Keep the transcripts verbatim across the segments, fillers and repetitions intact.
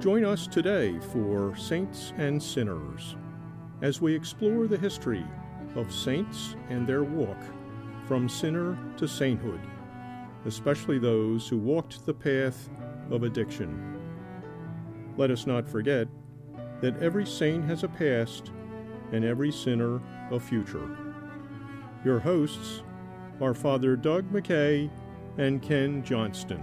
Join us today for Saints and Sinners as we explore the history of saints and their walk from sinner to sainthood, especially those who walked the path of addiction. Let us not forget that every saint has a past and every sinner a future. Your hosts are Father Doug McKay and Ken Johnston.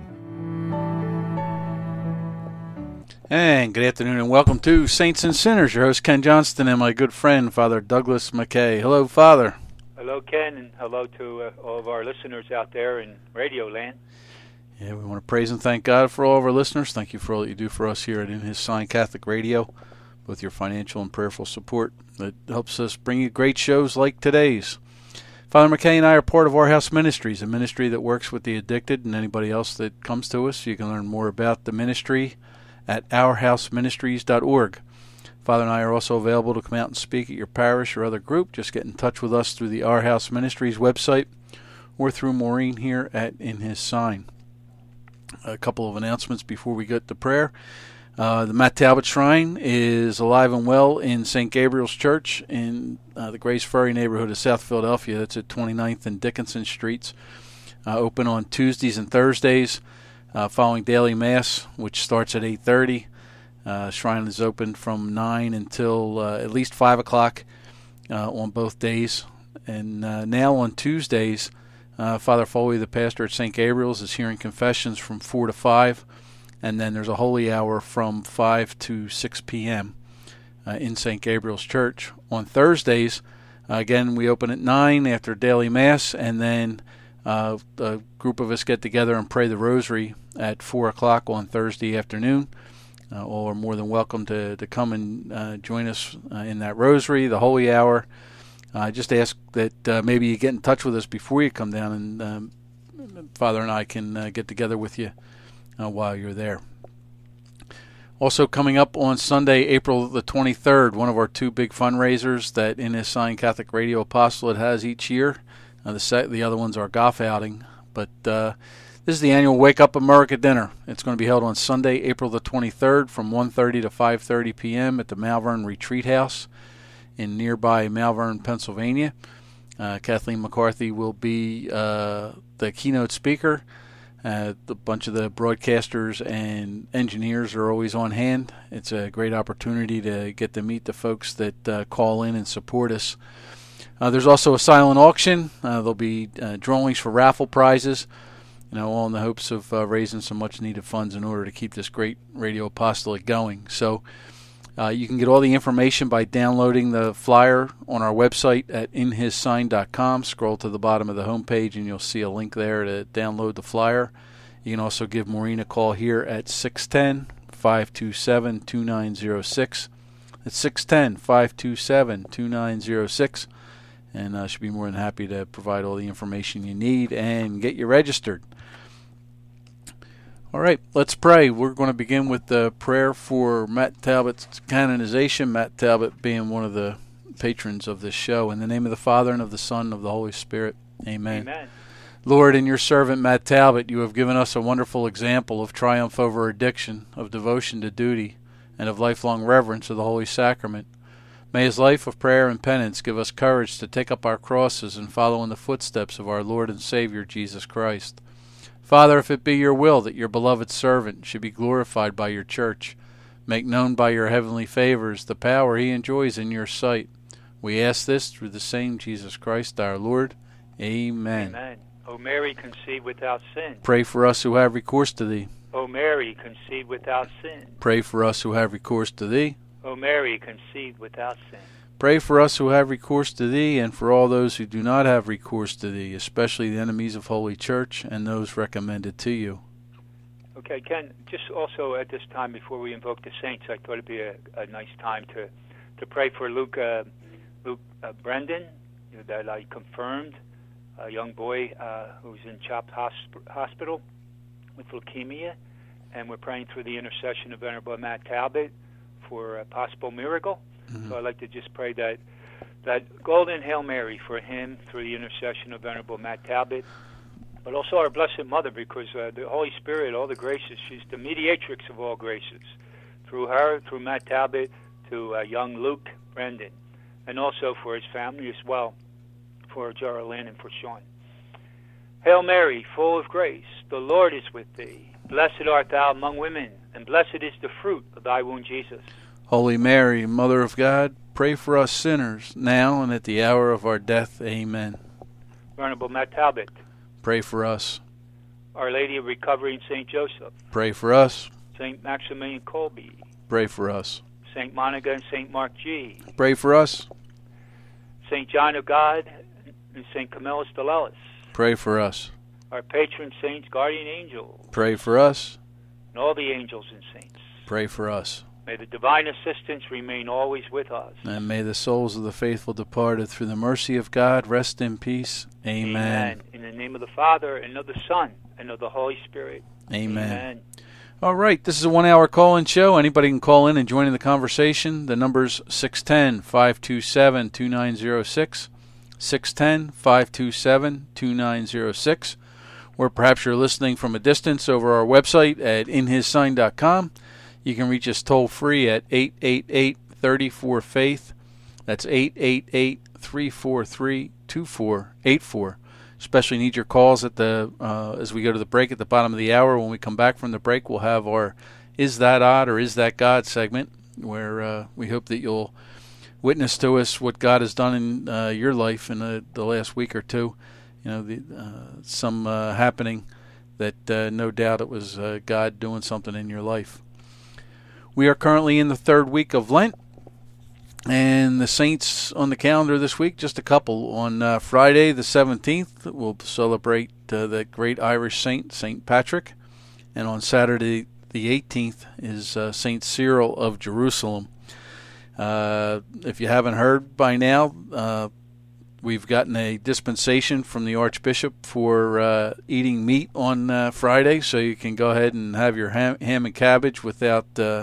And good afternoon and welcome to Saints and Sinners. Your host Ken Johnston and my good friend Father Douglas McKay. Hello, Father. Hello, Ken, and hello to uh, all of our listeners out there in Radio Land. Yeah, we want to praise and thank God for all of our listeners. Thank you for all that you do for us here at In His Sign Catholic Radio, with your financial and prayerful support that helps us bring you great shows like today's. Father McKay and I are part of Our House Ministries, a ministry that works with the addicted and anybody else that comes to us. You can learn more about the ministry at our house ministries dot org. Father and I are also available to come out and speak at your parish or other group. Just get in touch with us through the Our House Ministries website or through Maureen here at In His Sign. A couple of announcements before we get to prayer. Uh, the Matt Talbot Shrine is alive and well in Saint Gabriel's Church in uh, the Grace Ferry neighborhood of South Philadelphia. That's at twenty-ninth and Dickinson Streets. Uh, open on Tuesdays and Thursdays uh, following daily Mass, which starts at eight thirty. Uh, Shrine is open from nine until uh, at least five o'clock uh, on both days. And uh, now on Tuesdays, uh, Father Foley, the pastor at Saint Gabriel's, is hearing confessions from four to five. And then there's a holy hour from five to six p.m. Uh, in Saint Gabriel's Church. On Thursdays, uh, again, we open at nine after daily Mass, and then uh, a group of us get together and pray the Rosary at four o'clock on Thursday afternoon. Uh, all are more than welcome to, to come and uh, join us uh, in that Rosary, the holy hour. I uh, just ask that uh, maybe you get in touch with us before you come down, and um, Father and I can uh, get together with you Uh, while you're there. Also coming up on Sunday, April the twenty-third, one of our two big fundraisers that In His Sign Catholic Radio Apostolate has each year. Uh, the set, the other one's our golf outing, but uh, this is the annual Wake Up America Dinner. It's going to be held on Sunday, April the twenty-third, from one thirty to five thirty p.m. at the Malvern Retreat House in nearby Malvern, Pennsylvania. Uh, Kathleen McCarthy will be uh, the keynote speaker. Uh, a bunch of the broadcasters and engineers are always on hand. It's a great opportunity to get to meet the folks that uh, call in and support us. Uh, there's also a silent auction. Uh, there'll be uh, drawings for raffle prizes, you know, all in the hopes of uh, raising some much-needed funds in order to keep this great radio apostolate going. So uh, you can get all the information by downloading the flyer on our website at in his sign dot com. Scroll to the bottom of the homepage and you'll see a link there to download the flyer. You can also give Maureen a call here at six one zero, five two seven, two nine zero six. That's six one zero, five two seven, two nine zero six. And uh, she'll be more than happy to provide all the information you need and get you registered. All right, let's pray. We're going to begin with the prayer for Matt Talbot's canonization, Matt Talbot being one of the patrons of this show. In the name of the Father, and of the Son, and of the Holy Spirit, amen. Amen. Lord, in your servant Matt Talbot, you have given us a wonderful example of triumph over addiction, of devotion to duty, and of lifelong reverence of the Holy Sacrament. May his life of prayer and penance give us courage to take up our crosses and follow in the footsteps of our Lord and Savior, Jesus Christ. Father, if it be your will that your beloved servant should be glorified by your church, make known by your heavenly favors the power he enjoys in your sight. We ask this through the same Jesus Christ our Lord. Amen. Amen. O Mary, conceived without sin. Pray for us who have recourse to thee. O Mary, conceived without sin. Pray for us who have recourse to thee. O Mary, conceived without sin. Pray for us who have recourse to thee, and for all those who do not have recourse to thee, especially the enemies of Holy Church and those recommended to you. Okay, Ken, just also at this time, before we invoke the saints, I thought it'd be a, a nice time to, to pray for Luke, uh, Luke uh, Brendan, you know, that I confirmed, a young boy uh, who's in CHOP hosp- Hospital with leukemia, and we're praying through the intercession of Venerable Matt Talbot for a possible miracle. Mm-hmm. So I'd like to just pray that that golden Hail Mary for him through the intercession of Venerable Matt Talbot, but also our Blessed Mother, because uh, the Holy Spirit, all the graces, she's the mediatrix of all graces. through her, through Matt Talbot, to uh, young Luke Brendan, and also for his family as well, for Geraldine and for Sean. Hail Mary, full of grace, the Lord is with thee. Blessed art thou among women, and blessed is the fruit of thy womb, Jesus. Holy Mary, Mother of God, pray for us sinners, now and at the hour of our death. Amen. Venerable Matt Talbot, pray for us. Our Lady of Recovery and Saint Joseph, pray for us. Saint Maximilian Kolbe, pray for us. Saint Monica and Saint Mark G, pray for us. Saint John of God and Saint Camillus de Lellis, pray for us. Our patron saints, guardian angels, pray for us. And all the angels and saints, pray for us. May the divine assistance remain always with us. And may the souls of the faithful departed through the mercy of God rest in peace. Amen. Amen. In the name of the Father, and of the Son, and of the Holy Spirit. Amen. Amen. All right, this is a one-hour call-in show. Anybody can call in and join in the conversation. The number's six one zero, five two seven, two nine zero six, six one zero, five two seven, two nine zero six, or perhaps you're listening from a distance over our website at in his sign dot com. You can reach us toll-free at eight eight eight, three four, faith. That's eight eight eight, three four three, two four eight four. Especially need your calls at the uh, as we go to the break at the bottom of the hour. When we come back from the break, we'll have our Is That Odd or Is That God segment, where uh, we hope that you'll witness to us what God has done in uh, your life in the, the last week or two. You know, the, uh, some uh, happening that uh, no doubt it was uh, God doing something in your life. We are currently in the third week of Lent. And the saints on the calendar this week, just a couple. On uh, Friday the seventeenth, we'll celebrate uh, the great Irish saint, Saint Patrick. And on Saturday the eighteenth is uh, Saint Cyril of Jerusalem. Uh, if you haven't heard by now, uh, we've gotten a dispensation from the Archbishop for uh, eating meat on uh, Friday, so you can go ahead and have your ham, ham and cabbage without... Uh,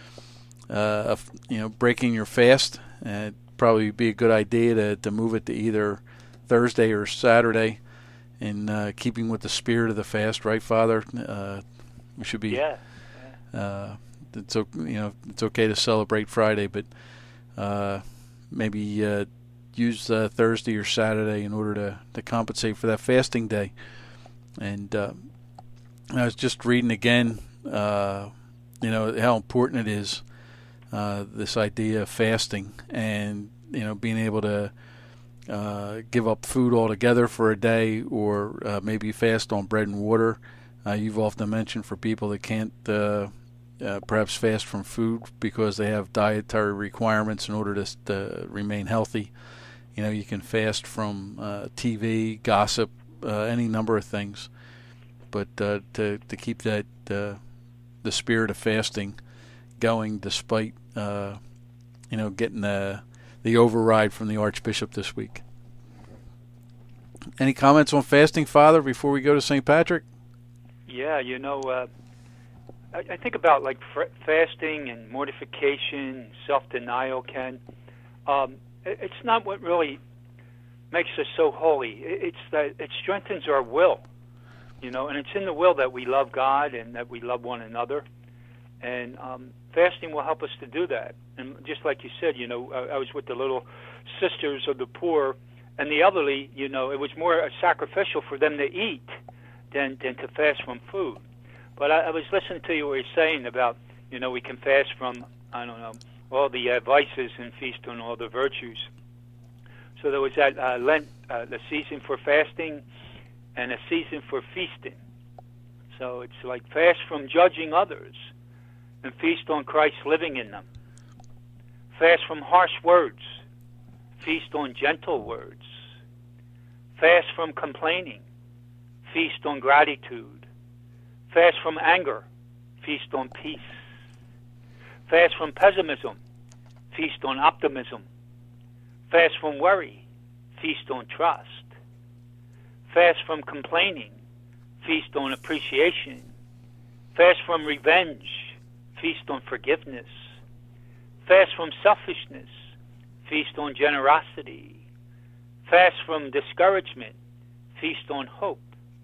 Uh, you know, breaking your fast. Uh, it'd probably be a good idea to, to move it to either Thursday or Saturday, in uh, keeping with the spirit of the fast, right, Father? Uh, we should be. Yeah. yeah. Uh, it's you know it's okay to celebrate Friday, but uh, maybe uh, use uh, Thursday or Saturday in order to, to compensate for that fasting day. And uh, I was just reading again, uh, you know, how important it is. Uh, this idea of fasting and, you know, being able to uh, give up food altogether for a day, or uh, maybe fast on bread and water. Uh, you've often mentioned for people that can't uh, uh, perhaps fast from food because they have dietary requirements in order to, to remain healthy. You know, you can fast from uh, T V, gossip, uh, any number of things. But uh, to, to keep that uh, the spirit of fasting going despite uh, you know getting the the override from the Archbishop this week. Any comments on fasting, Father, before we go to Saint Patrick? Yeah, you know, uh, I, I think about like fr- fasting and mortification, self-denial. Ken, um, it, it's not what really makes us so holy. It, it's that it strengthens our will, you know, and it's in the will that we love God and that we love one another. And um, fasting will help us to do that. And just like you said, you know, I, I was with the little sisters of the poor and the elderly. You know, it was more uh, sacrificial for them to eat than than to fast from food. But I, I was listening to you what you're saying about, you know, we can fast from, I don't know, all the uh, vices and feast on all the virtues. So there was that uh, Lent, uh, the season for fasting and a season for feasting. So it's like fast from judging others and feast on Christ living in them. Fast from harsh words, feast on gentle words. Fast from complaining, feast on gratitude. Fast from anger, feast on peace. Fast from pessimism, feast on optimism. Fast from worry, feast on trust. Fast from complaining, feast on appreciation. Fast from revenge, feast on forgiveness. Fast from selfishness, feast on generosity. Fast from discouragement, feast on hope.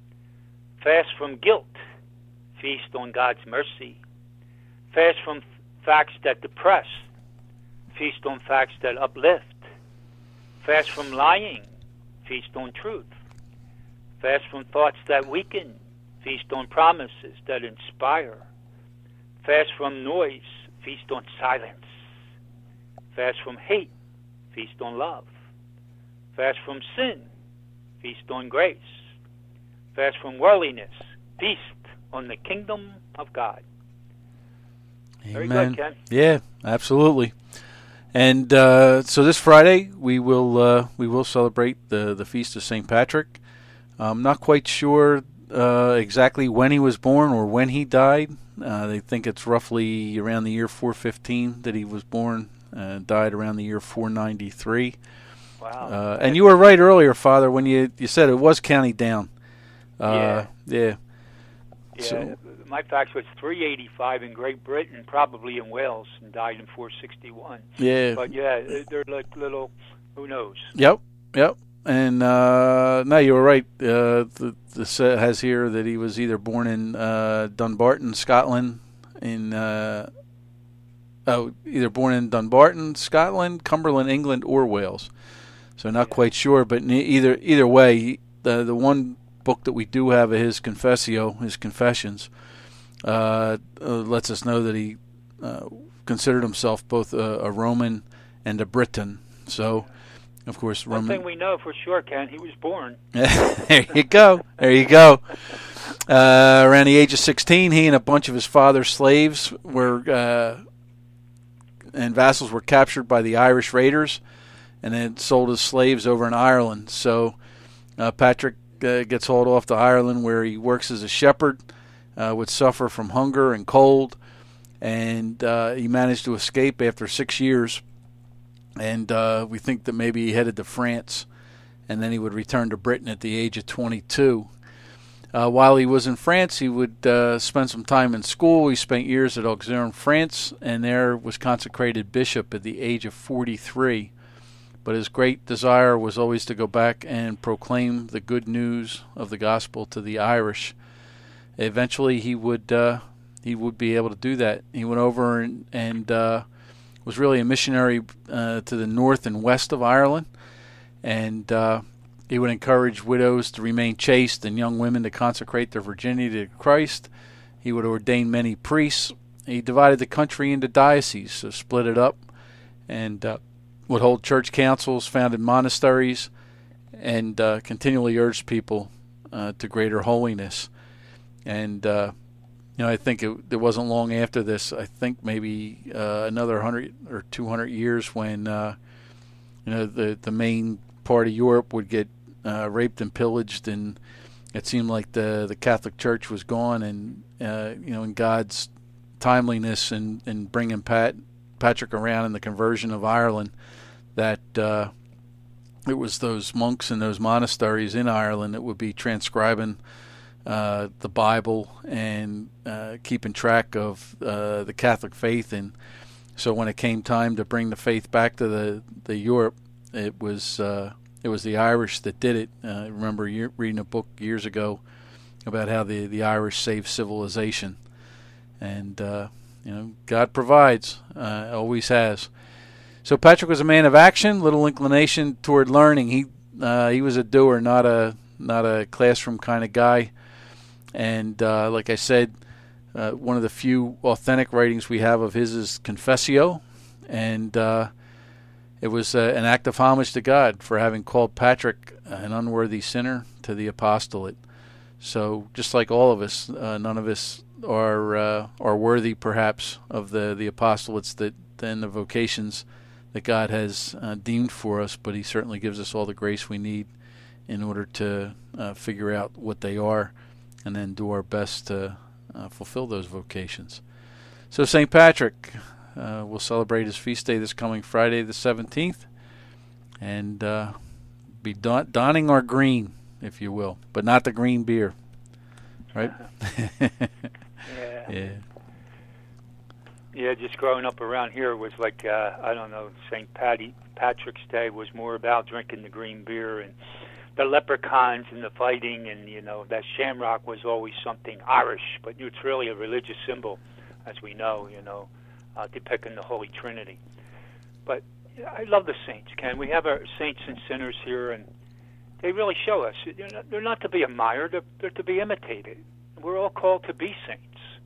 Fast from guilt, feast on God's mercy. Fast from facts that depress. Feast on facts that uplift. Fast from lying. Feast on truth. Fast from thoughts that weaken. Feast on promises that inspire. Fast from noise. Feast on silence. Fast from hate. Feast on love. Fast from sin. Feast on grace. Fast from worldliness. Feast on the kingdom of God. Amen. Very good, Ken. Yeah, absolutely. And uh, so this Friday we will uh, we will celebrate the the feast of Saint Patrick. I'm not quite sure uh, exactly when he was born or when he died. Uh, they think it's roughly around the year four fifteen that he was born. Uh, died around the year four ninety-three. Wow. Uh, and you were right earlier, Father, when you you said it was county down. Uh, yeah. Yeah. Yeah. So, my facts was three eighty-five in Great Britain, probably in Wales, and died in four sixty-one. yeah. But yeah, they're like little, who knows? Yep. Yep. And uh, no, you were right. Uh, the, this has here that he was either born in uh, Dunbarton, Scotland, in uh, oh, either born in Dunbarton, Scotland, Cumberland, England, or Wales. So not Yeah. quite sure, but ne- either either way, the the one book that we do have of his Confessio, his Confessions, uh, uh, lets us know that he uh, considered himself both a, a Roman and a Briton. So, of course, One Roman. thing we know for sure, Ken, he was born. There you go. There you go. Uh, around the age of sixteen, he and a bunch of his father's slaves were uh, and vassals were captured by the Irish raiders, and then sold as slaves over in Ireland. So uh, Patrick uh, gets hauled off to Ireland, where he works as a shepherd, uh, would suffer from hunger and cold, and uh, he managed to escape after six years. And uh, we think that maybe he headed to France, and then he would return to Britain at the age of twenty-two. Uh, while he was in France, he would uh, spend some time in school. He spent years at Auxerre, France, and there was consecrated bishop at the age of forty-three. But his great desire was always to go back and proclaim the good news of the gospel to the Irish. Eventually, he would uh, he would be able to do that. He went over and, and uh, was really a missionary uh, to the north and west of Ireland, and uh, he would encourage widows to remain chaste and young women to consecrate their virginity to Christ. He would ordain many priests. He divided the country into dioceses, so split it up, and uh, would hold church councils, founded monasteries, and uh, continually urged people uh, to greater holiness. And uh, you know, I think it, it wasn't long after this. I think maybe uh, another hundred or two hundred years when uh, you know the the main part of Europe would get uh, raped and pillaged, and it seemed like the the Catholic Church was gone. And uh, you know, in God's timeliness and in, in bringing Pat Patrick around in the conversion of Ireland, that uh, it was those monks in those monasteries in Ireland that would be transcribing uh, the Bible and uh, keeping track of uh, the Catholic faith. And so when it came time to bring the faith back to the, the Europe, it was uh, it was the Irish that did it. Uh, I remember year, reading a book years ago about how the, the Irish saved civilization. And uh, you know, God provides, uh, always has. So Patrick was a man of action, little inclination toward learning. He uh, he was a doer, not a not a classroom kind of guy. And uh, like I said, uh, one of the few authentic writings we have of his is Confessio, and uh, it was uh, an act of homage to God for having called Patrick an unworthy sinner to the apostolate. So just like all of us, uh, none of us are uh, are worthy, perhaps, of the the apostolates that and the vocations that God has uh, deemed for us, but he certainly gives us all the grace we need in order to uh, figure out what they are and then do our best to uh, fulfill those vocations. So Saint Patrick, uh, we'll celebrate his feast day this coming Friday the seventeenth, and uh, be don- donning our green, if you will, but not the green beer, right? Yeah. Yeah. Yeah, just growing up around here was like, uh, I don't know, Saint Patty, Patrick's Day was more about drinking the green beer and the leprechauns and the fighting, and, you know, that shamrock was always something Irish, but it's really a religious symbol, as we know, you know. uh, depicting the Holy Trinity. But I love the saints, Ken. We have our saints and sinners here, and they really show us. They're not, they're not to be admired, they're, they're to be imitated. We're all called to be saints.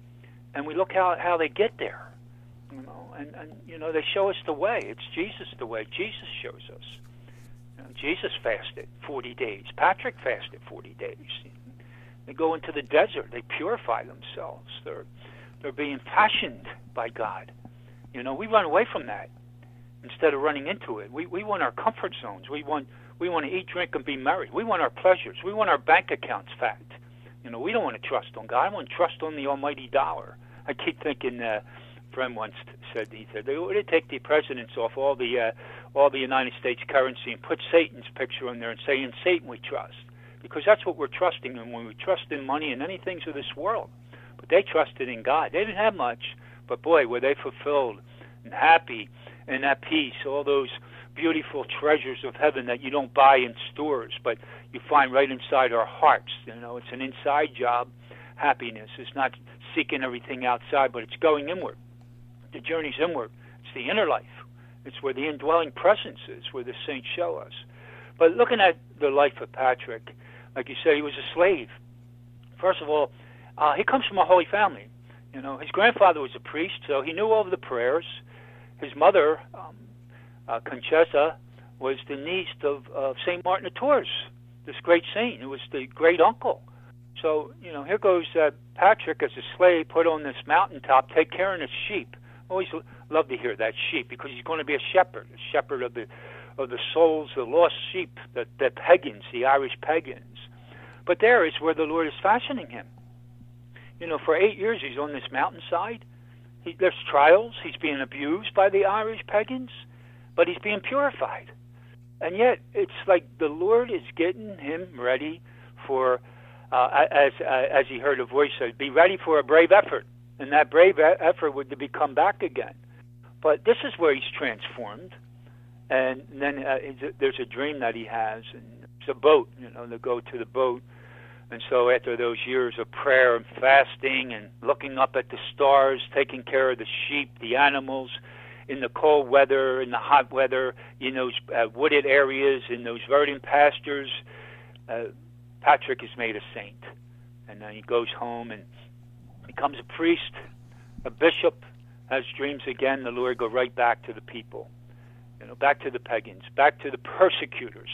And we look how, how they get there. You know, and, and, you know, they show us the way. It's Jesus the way. Jesus shows us. You know, Jesus fasted forty days. Patrick fasted forty days. They go into the desert. They purify themselves. They're, they're being fashioned by God. You know, we run away from that instead of running into it. We, we want our comfort zones. We want, we want to eat, drink, and be merry. We want our pleasures. We want our bank accounts fat. You know, we don't want to trust on God. I want to trust on the almighty dollar. I keep thinking, uh, a friend once said, he said, they would take the presidents off all the uh, all the United States currency and put Satan's picture on there and say, in Satan we trust. Because that's what we're trusting in when we trust in money and any things of this world. But they trusted in God. They didn't have much, but boy, were they fulfilled and happy and at peace. All those beautiful treasures of heaven that you don't buy in stores, but you find right inside our hearts. You know, it's an inside job. Happiness is not seeking everything outside, but it's going inward. The journey's inward. It's the inner life. It's where the indwelling presence is, where the saints show us. But looking at the life of Patrick, like you said, he was a slave. First of all, uh, he comes from a holy family. You know, his grandfather was a priest, so he knew all of the prayers. His mother, um, uh, Conchetta, was the niece of uh, Saint Martin of Tours, this great saint. It was the great uncle. So, you know, here goes uh, Patrick as a slave put on this mountaintop, take care of his sheep. Always love to hear that, sheep, because he's going to be a shepherd, a shepherd of the of the souls, the lost sheep, the, the pagans, the Irish pagans. But there is where the Lord is fashioning him. You know, for eight years he's on this mountainside. He, there's trials. He's being abused by the Irish pagans, but he's being purified. And yet it's like the Lord is getting him ready for, uh, as uh, as he heard a voice say, be ready for a brave effort. And that brave effort would to be come back again. But this is where he's transformed. And then uh, there's a dream that he has, and it's a boat, you know, they go to the boat. And so after those years of prayer and fasting and looking up at the stars, taking care of the sheep, the animals, in the cold weather, in the hot weather, in those uh, wooded areas, in those verdant pastures, uh, Patrick is made a saint. And then he goes home and becomes a priest, a bishop, has dreams again. The Lord go right back to the people, you know, back to the pagans, back to the persecutors.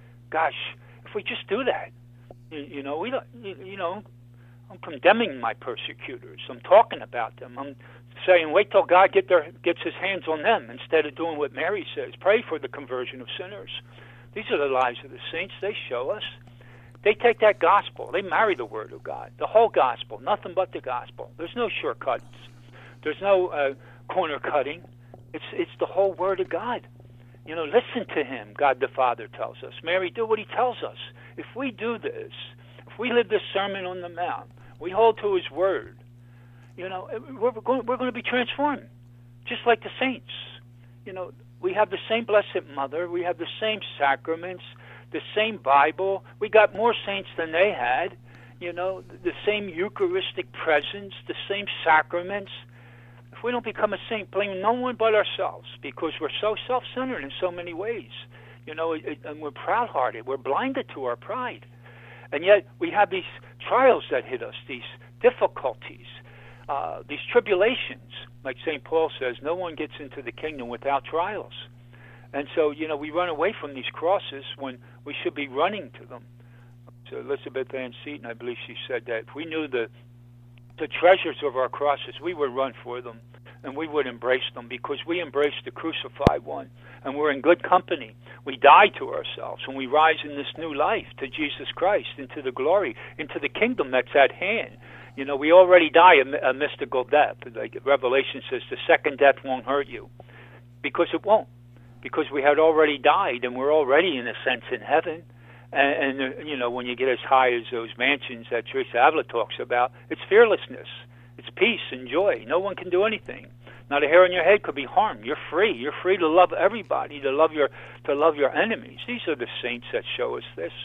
Gosh, if we just do that, you, you know, we don't, you, you know, I'm condemning my persecutors. I'm talking about them. I'm saying, wait till God get their gets His hands on them instead of doing what Mary says. Pray for the conversion of sinners. These are the lives of the saints. They show us. They take that gospel. They marry the Word of God, the whole gospel, nothing but the gospel. There's no shortcuts. There's no uh, corner cutting. It's it's the whole Word of God. You know, listen to Him, God the Father tells us. Mary, do what He tells us. If we do this, if we live this Sermon on the Mount, we hold to His Word, you know, we're going, we're going to be transformed, just like the saints. You know, we have the same Blessed Mother. We have the same sacraments, the same Bible. We got more saints than they had, you know, the same Eucharistic presence, the same sacraments. If we don't become a saint, blame no one but ourselves, because we're so self-centered in so many ways, you know, it, and we're proud-hearted. We're blinded to our pride. And yet we have these trials that hit us, these difficulties, uh, these tribulations. Like Saint Paul says, no one gets into the kingdom without trials. And so, you know, we run away from these crosses when we should be running to them. So Elizabeth Ann Seton, I believe she said that if we knew the the treasures of our crosses, we would run for them and we would embrace them, because we embrace the crucified one and we're in good company. We die to ourselves and we rise in this new life to Jesus Christ, into the glory, into the kingdom that's at hand. You know, we already die a, a mystical death. Like Revelation says, the second death won't hurt you, because it won't. Because we had already died, and we're already, in a sense, in heaven. And, and uh, you know, when you get as high as those mansions that Teresa Avila talks about, it's fearlessness. It's peace and joy. No one can do anything. Not a hair on your head could be harmed. You're free. You're free to love everybody, to love your to love your enemies. These are the saints that show us this.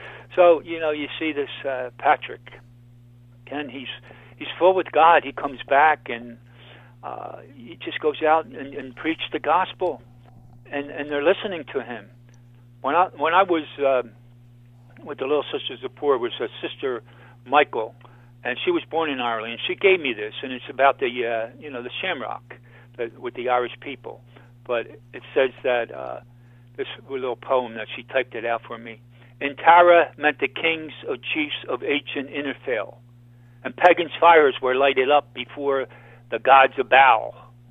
So, you know, you see this uh, Patrick. Again, he's he's full with God. He comes back, and uh, he just goes out and, and preaches the gospel, and, and they're listening to him. When I when I was uh, with the Little Sisters of the Poor, was a Sister Michael, and she was born in Ireland. And she gave me this, and it's about the uh, you know the shamrock the, with the Irish people. But it says that uh, this little poem that she typed it out for me. In Tara meant the kings or chiefs of ancient Innerfell, and pagans' fires were lighted up before the gods of Baal.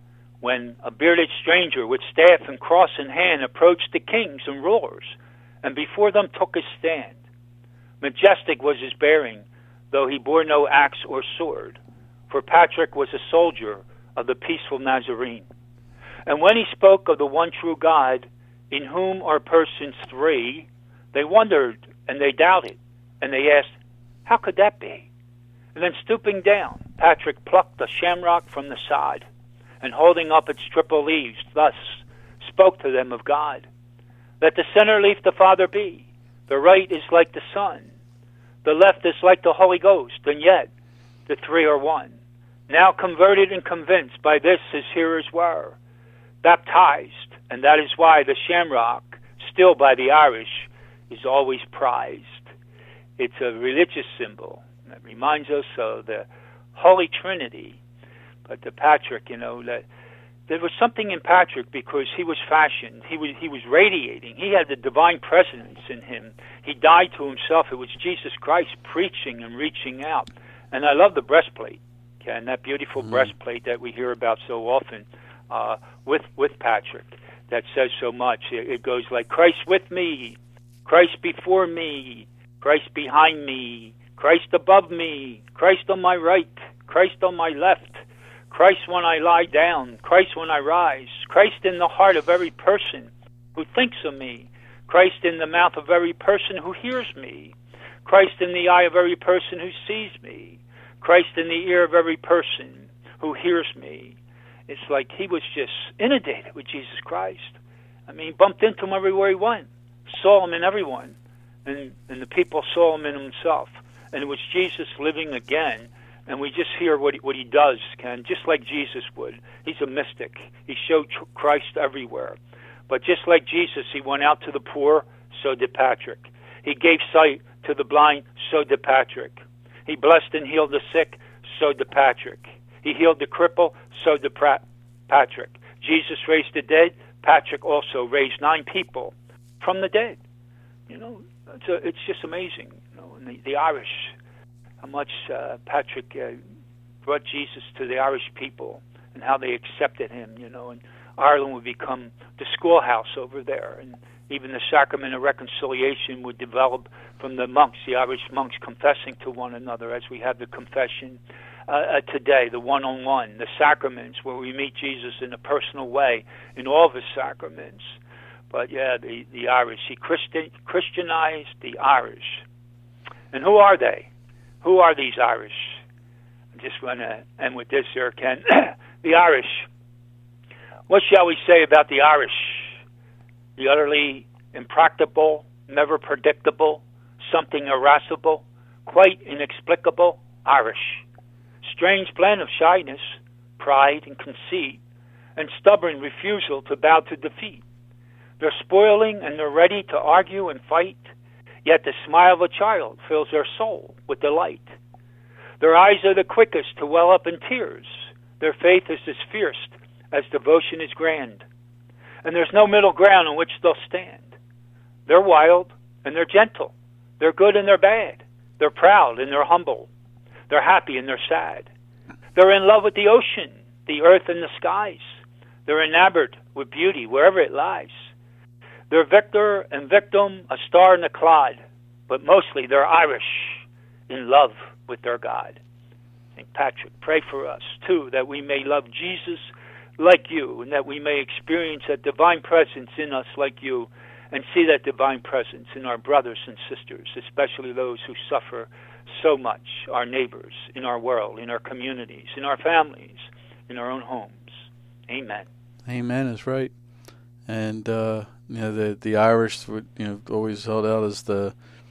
When a bearded stranger with staff and cross in hand approached the kings and rulers, and before them took his stand. Majestic was his bearing, though he bore no axe or sword, for Patrick was a soldier of the peaceful Nazarene. And when he spoke of the one true God, in whom are persons three, they wondered and they doubted, and they asked, how could that be? And then stooping down, Patrick plucked the shamrock from the sod, and holding up its triple leaves, thus spoke to them of God. Let the center leaf the Father be, the right is like the Son, the left is like the Holy Ghost, and yet the three are one. Now converted and convinced by this his hearers were, baptized, and that is why the shamrock, still by the Irish, is always prized. It's a religious symbol that reminds us of the Holy Trinity. But the Patrick, you know, that there was something in Patrick because he was fashioned. He was he was radiating. He had the divine presence in him. He died to himself. It was Jesus Christ preaching and reaching out. And I love the breastplate, okay, and that beautiful mm-hmm. breastplate that we hear about so often uh, with with Patrick that says so much. It, it goes like, Christ with me, Christ before me, Christ behind me, Christ above me, Christ on my right, Christ on my left, Christ when I lie down, Christ when I rise, Christ in the heart of every person who thinks of me, Christ in the mouth of every person who hears me, Christ in the eye of every person who sees me, Christ in the ear of every person who hears me. It's like he was just inundated with Jesus Christ. I mean, he bumped into him everywhere he went, saw him in everyone, and, and the people saw him in himself. And it was Jesus living again. And we just hear what he, what he does, Ken, just like Jesus would. He's a mystic. He showed Christ everywhere. But just like Jesus, he went out to the poor, so did Patrick. He gave sight to the blind, so did Patrick. He blessed and healed the sick, so did Patrick. He healed the cripple, so did Patrick. Jesus raised the dead. Patrick also raised nine people from the dead. You know, it's, a, it's just amazing. You know, and the, the Irish, how much uh, Patrick uh, brought Jesus to the Irish people and how they accepted him, you know, and Ireland would become the schoolhouse over there, and even the sacrament of reconciliation would develop from the monks, the Irish monks confessing to one another as we have the confession uh, uh, today, the one-on-one, the sacraments where we meet Jesus in a personal way in all of his sacraments. But yeah, the, the Irish, he Christian, Christianized the Irish. And who are they? Who are these Irish? I just want to end with this here, Ken. The Irish. What shall we say about the Irish? The utterly impracticable, never predictable, something irascible, quite inexplicable Irish. Strange blend of shyness, pride and conceit, and stubborn refusal to bow to defeat. They're spoiling and they're ready to argue and fight, yet the smile of a child fills their soul with delight. Their eyes are the quickest to well up in tears. Their faith is as fierce as devotion is grand. And there's no middle ground on which they'll stand. They're wild and they're gentle. They're good and they're bad. They're proud and they're humble. They're happy and they're sad. They're in love with the ocean, the earth and the skies. They're enamored with beauty wherever it lies. They're victor and victim, a star in the clod, but mostly they're Irish, in love with their God. Saint Patrick, pray for us, too, that we may love Jesus like you, and that we may experience that divine presence in us like you, and see that divine presence in our brothers and sisters, especially those who suffer so much, our neighbors, in our world, in our communities, in our families, in our own homes. Amen. Amen is right. And, uh, you know, the the Irish would, you know, always held out as the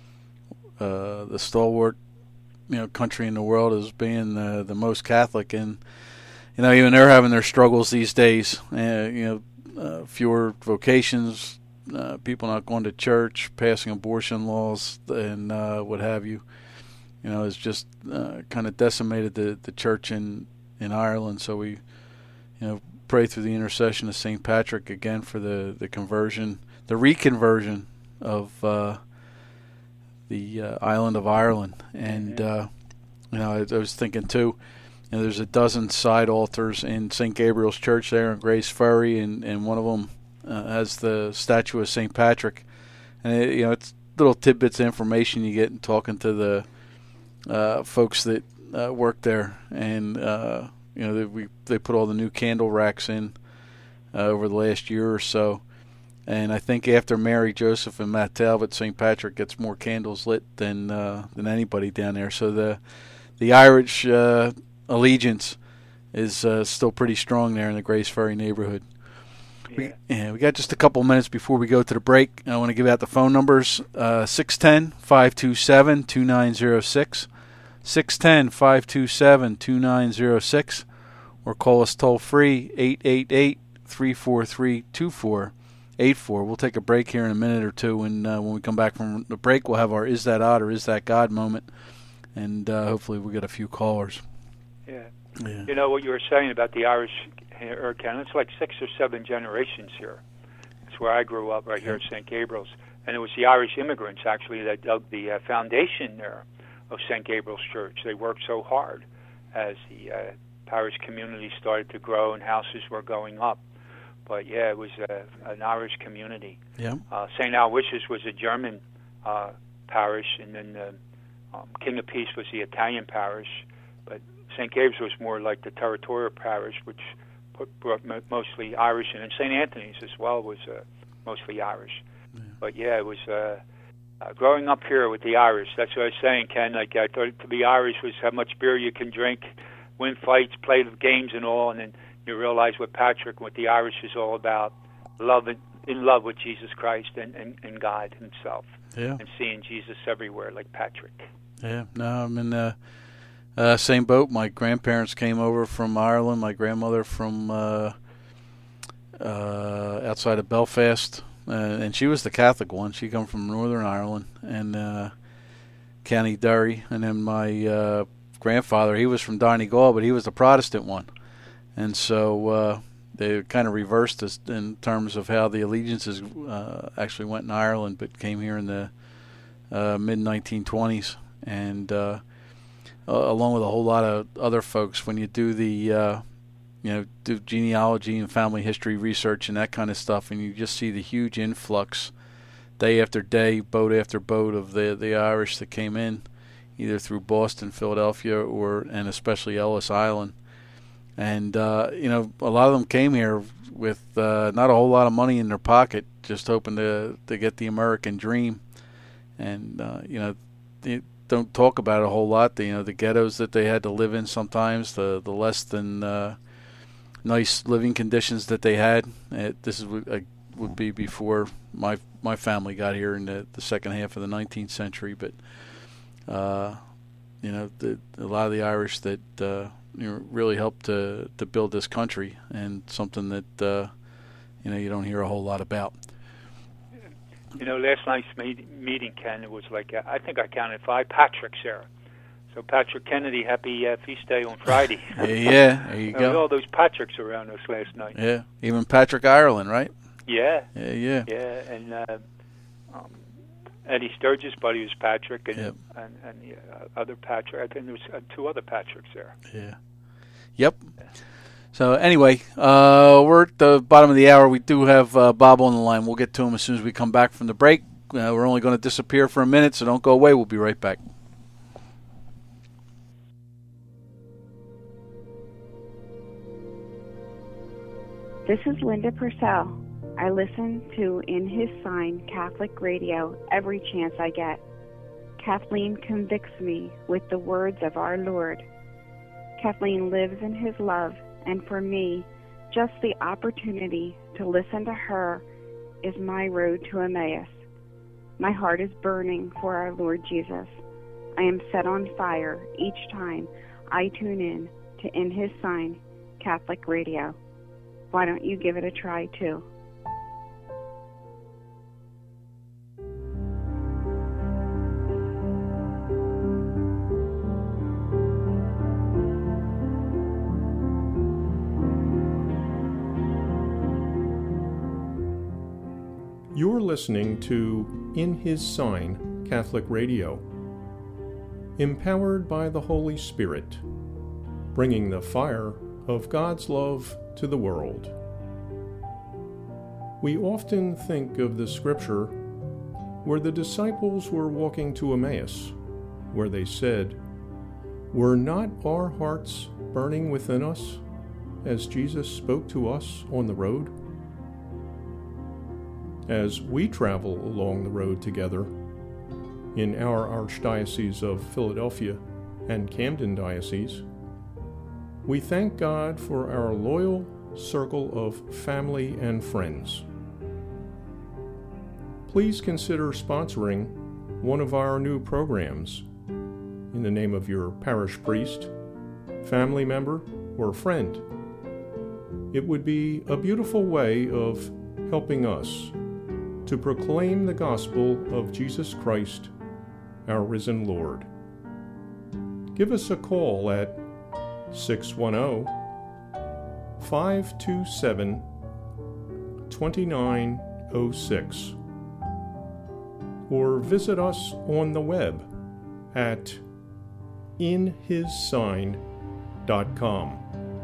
uh, the stalwart, you know, country in the world as being the, the most Catholic. And, you know, even they're having their struggles these days. Uh, you know, uh, fewer vocations, uh, people not going to church, passing abortion laws, and uh, what have you. You know, it's just uh, kind of decimated the, the church in, in Ireland. So we, you know, pray through the intercession of Saint Patrick again for the, the conversion, the reconversion of uh, the uh, island of Ireland. And, uh, you know, I, I was thinking, too, you know, there's a dozen side altars in Saint Gabriel's Church there in Grace Ferry, and, and one of them uh, has the statue of Saint Patrick. And, it, you know, it's little tidbits of information you get in talking to the Uh, folks that uh, work there, and uh, you know they, we they put all the new candle racks in uh, over the last year or so, and I think after Mary, Joseph, and Matt Talbot, Saint Patrick gets more candles lit than uh, than anybody down there. So the the Irish uh, allegiance is uh, still pretty strong there in the Grace Ferry neighborhood. Yeah. We, yeah, we got just a couple minutes before we go to the break. I want to give out the phone numbers: uh, six one zero, five two seven, two nine zero six. six one zero, five two seven, two nine zero six, or call us toll free eight eight eight, three four three, two four eight four. We'll take a break here in a minute or two, and uh, when we come back from the break, we'll have our Is That Odd or Is That God moment, and uh, hopefully we'll get a few callers. Yeah. Yeah. You know what you were saying about the Irish Hurricane? It's like six or seven generations here. It's where I grew up, right here at Saint Gabriel's, and it was the Irish immigrants actually that dug the uh, foundation there of Saint Gabriel's Church. They worked so hard as the uh, parish community started to grow and houses were going up. But yeah, it was uh, an Irish community. Yeah. Uh, Saint Aloysius was a German uh, parish, and then the um, King of Peace was the Italian parish. But Saint Gabriel's was more like the territorial parish, which put, brought mo- mostly Irish in. And Saint Anthony's as well was uh, mostly Irish. Yeah. But yeah, it was uh, uh, growing up here with the Irish. That's what I was saying, Ken. Like I thought to be Irish was how much beer you can drink, win fights, play the games and all, and then you realize what Patrick, what the Irish is all about, love and, in love with Jesus Christ and, and, and God himself. Yeah. And seeing Jesus everywhere like Patrick. Yeah, no, I'm in the uh, same boat. My grandparents came over from Ireland. My grandmother from uh, uh, outside of Belfast, uh, and she was the Catholic one. She come from Northern Ireland and uh, County Derry. And then my uh, grandfather, he was from Donegal, but he was the Protestant one. And so uh, they kind of reversed us in terms of how the allegiances uh, actually went in Ireland, but came here in the uh, mid nineteen twenties. And uh, uh, along with a whole lot of other folks, when you do the, uh, you know, do genealogy and family history research and that kind of stuff, and you just see the huge influx, day after day, boat after boat of the the Irish that came in, either through Boston, Philadelphia, or and especially Ellis Island. And, uh, you know, a lot of them came here with uh, not a whole lot of money in their pocket, just hoping to, to get the American dream. And, uh, you know, they don't talk about it a whole lot. The, you know, the ghettos that they had to live in sometimes, the, the less than uh, nice living conditions that they had. It, this is uh, would be before my my family got here in the, the second half of the nineteenth century. But, uh, you know, the, a lot of the Irish that... Uh, You know, really helped to to build this country, and something that uh, you know you don't hear a whole lot about. You know, last night's meet, meeting, Ken, it was like uh, I think I counted five Patricks there. So Patrick Kennedy, happy uh, feast day on Friday. Yeah, there you There go. was all those Patricks around us last night. Yeah, even Patrick Ireland, right? Yeah. Yeah, yeah. Yeah, and uh, um, Eddie Sturgis' buddy was Patrick, and Yep. and, and the uh, other Patrick. I think there was uh, two other Patricks there. Yeah. Yep. So anyway, uh, we're at the bottom of the hour. We do have uh, Bob on the line. We'll get to him as soon as we come back from the break. Uh, we're only going to disappear for a minute, so don't go away. We'll be right back. This is Linda Purcell. I listen to In His Sign Catholic Radio every chance I get. Kathleen convicts me with the words of our Lord. Kathleen lives in His love, and for me, just the opportunity to listen to her is my road to Emmaus. My heart is burning for our Lord Jesus. I am set on fire each time I tune in to In His Sign Catholic Radio. Why don't you give it a try too? You're listening to In His Sign Catholic Radio, empowered by the Holy Spirit, bringing the fire of God's love to the world. We often think of the scripture where the disciples were walking to Emmaus, where they said, "Were not our hearts burning within us as Jesus spoke to us on the road?" As we travel along the road together in our Archdiocese of Philadelphia and Camden Diocese, we thank God for our loyal circle of family and friends. Please consider sponsoring one of our new programs in the name of your parish priest, family member, or friend. It would be a beautiful way of helping us to proclaim the gospel of Jesus Christ, our risen Lord. Give us a call at six one zero, five two seven, two nine zero six or visit us on the web at in his sign dot com.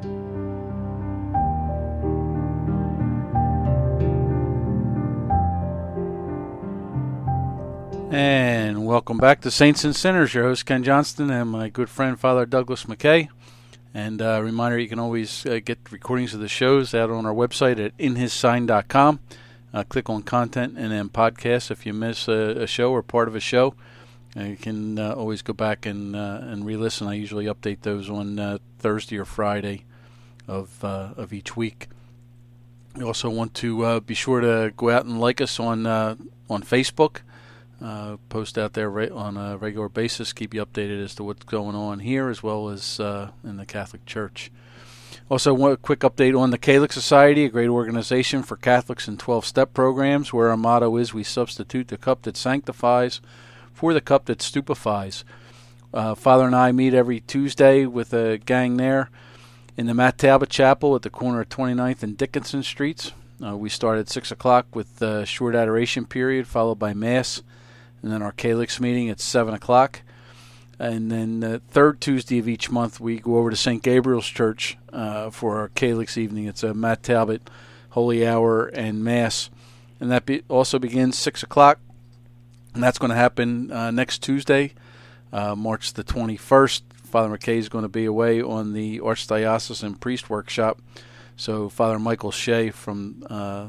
And welcome back to Saints and Sinners. Your host, Ken Johnston, and my good friend, Father Douglas McKay. And a uh, reminder, you can always uh, get recordings of the shows out on our website at in his sign dot com. Uh, click on content and then podcasts. If you miss a, a show or part of a show, uh, you can uh, always go back and uh, and re-listen. I usually update those on uh, Thursday or Friday of uh, of each week. We also want to uh, be sure to go out and like us on uh, on Facebook. Uh, post out there re- on a regular basis, keep you updated as to what's going on here as well as uh, in the Catholic Church. Also, one quick update on the Catholic Society, a great organization for Catholics in twelve-step programs, where our motto is we substitute the cup that sanctifies for the cup that stupefies. Uh, Father and I meet every Tuesday with a gang there in the Matt Talbot Chapel at the corner of twenty-ninth and Dickinson Streets. Uh, we start at six o'clock with a short adoration period, followed by Mass, and then our Calyx meeting at seven o'clock. And then the third Tuesday of each month, we go over to Saint Gabriel's Church uh, for our Calyx evening. It's a Matt Talbot Holy Hour and Mass. And that be- also begins six o'clock. And that's going to happen uh, next Tuesday, uh, March the twenty-first. Father McKay is going to be away on the Archdiocesan Priest Workshop. So Father Michael Shea from uh,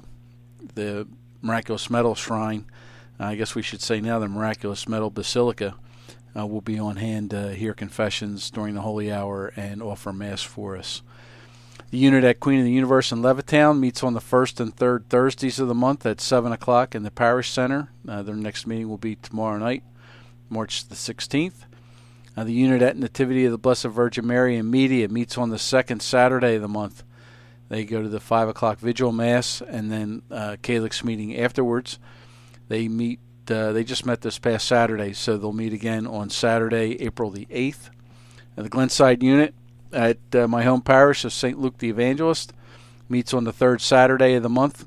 the Miraculous Medal Shrine, I guess we should say now the Miraculous Medal Basilica, uh, will be on hand to hear confessions during the Holy Hour and offer Mass for us. The unit at Queen of the Universe in Levittown meets on the first and third Thursdays of the month at seven o'clock in the Parish Center. Uh, their next meeting will be tomorrow night, March the sixteenth. Uh, the unit at Nativity of the Blessed Virgin Mary in Media meets on the second Saturday of the month. They go to the five o'clock Vigil Mass and then uh, Calyx meeting afterwards. They meet. Uh, they just met this past Saturday, so they'll meet again on Saturday, April the eighth. Uh, the Glenside unit at uh, my home parish of Saint Luke the Evangelist meets on the third Saturday of the month.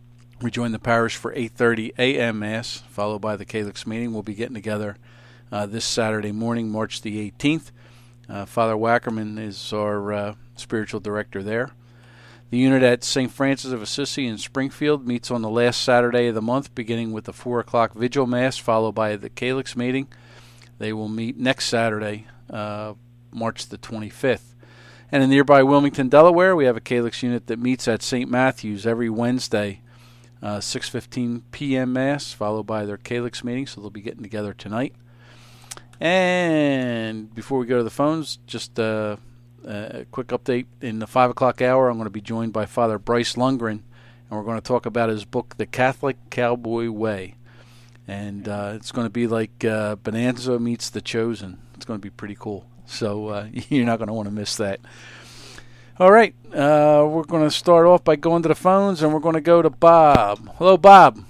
We join the parish for eight thirty a.m. Mass, followed by the Calyx meeting. We'll be getting together uh, this Saturday morning, March the eighteenth. Uh, Father Wackerman is our uh, spiritual director there. The unit at Saint Francis of Assisi in Springfield meets on the last Saturday of the month, beginning with the four o'clock Vigil Mass, followed by the Calyx meeting. They will meet next Saturday, uh, March the twenty-fifth. And in nearby Wilmington, Delaware, we have a Calyx unit that meets at Saint Matthew's every Wednesday, uh, six fifteen p.m. Mass, followed by their Calyx meeting, so they'll be getting together tonight. And before we go to the phones, just uh, a quick update. In the five o'clock hour, I'm going to be joined by Father Bryce Lundgren, and we're going to talk about his book, The Catholic Cowboy Way. And uh, it's going to be like uh, Bonanza meets The Chosen. It's going to be pretty cool. So uh, you're not going to want to miss that. All right, uh, we're going to start off by going to the phones, and we're going to go to Bob. Hello, Bob.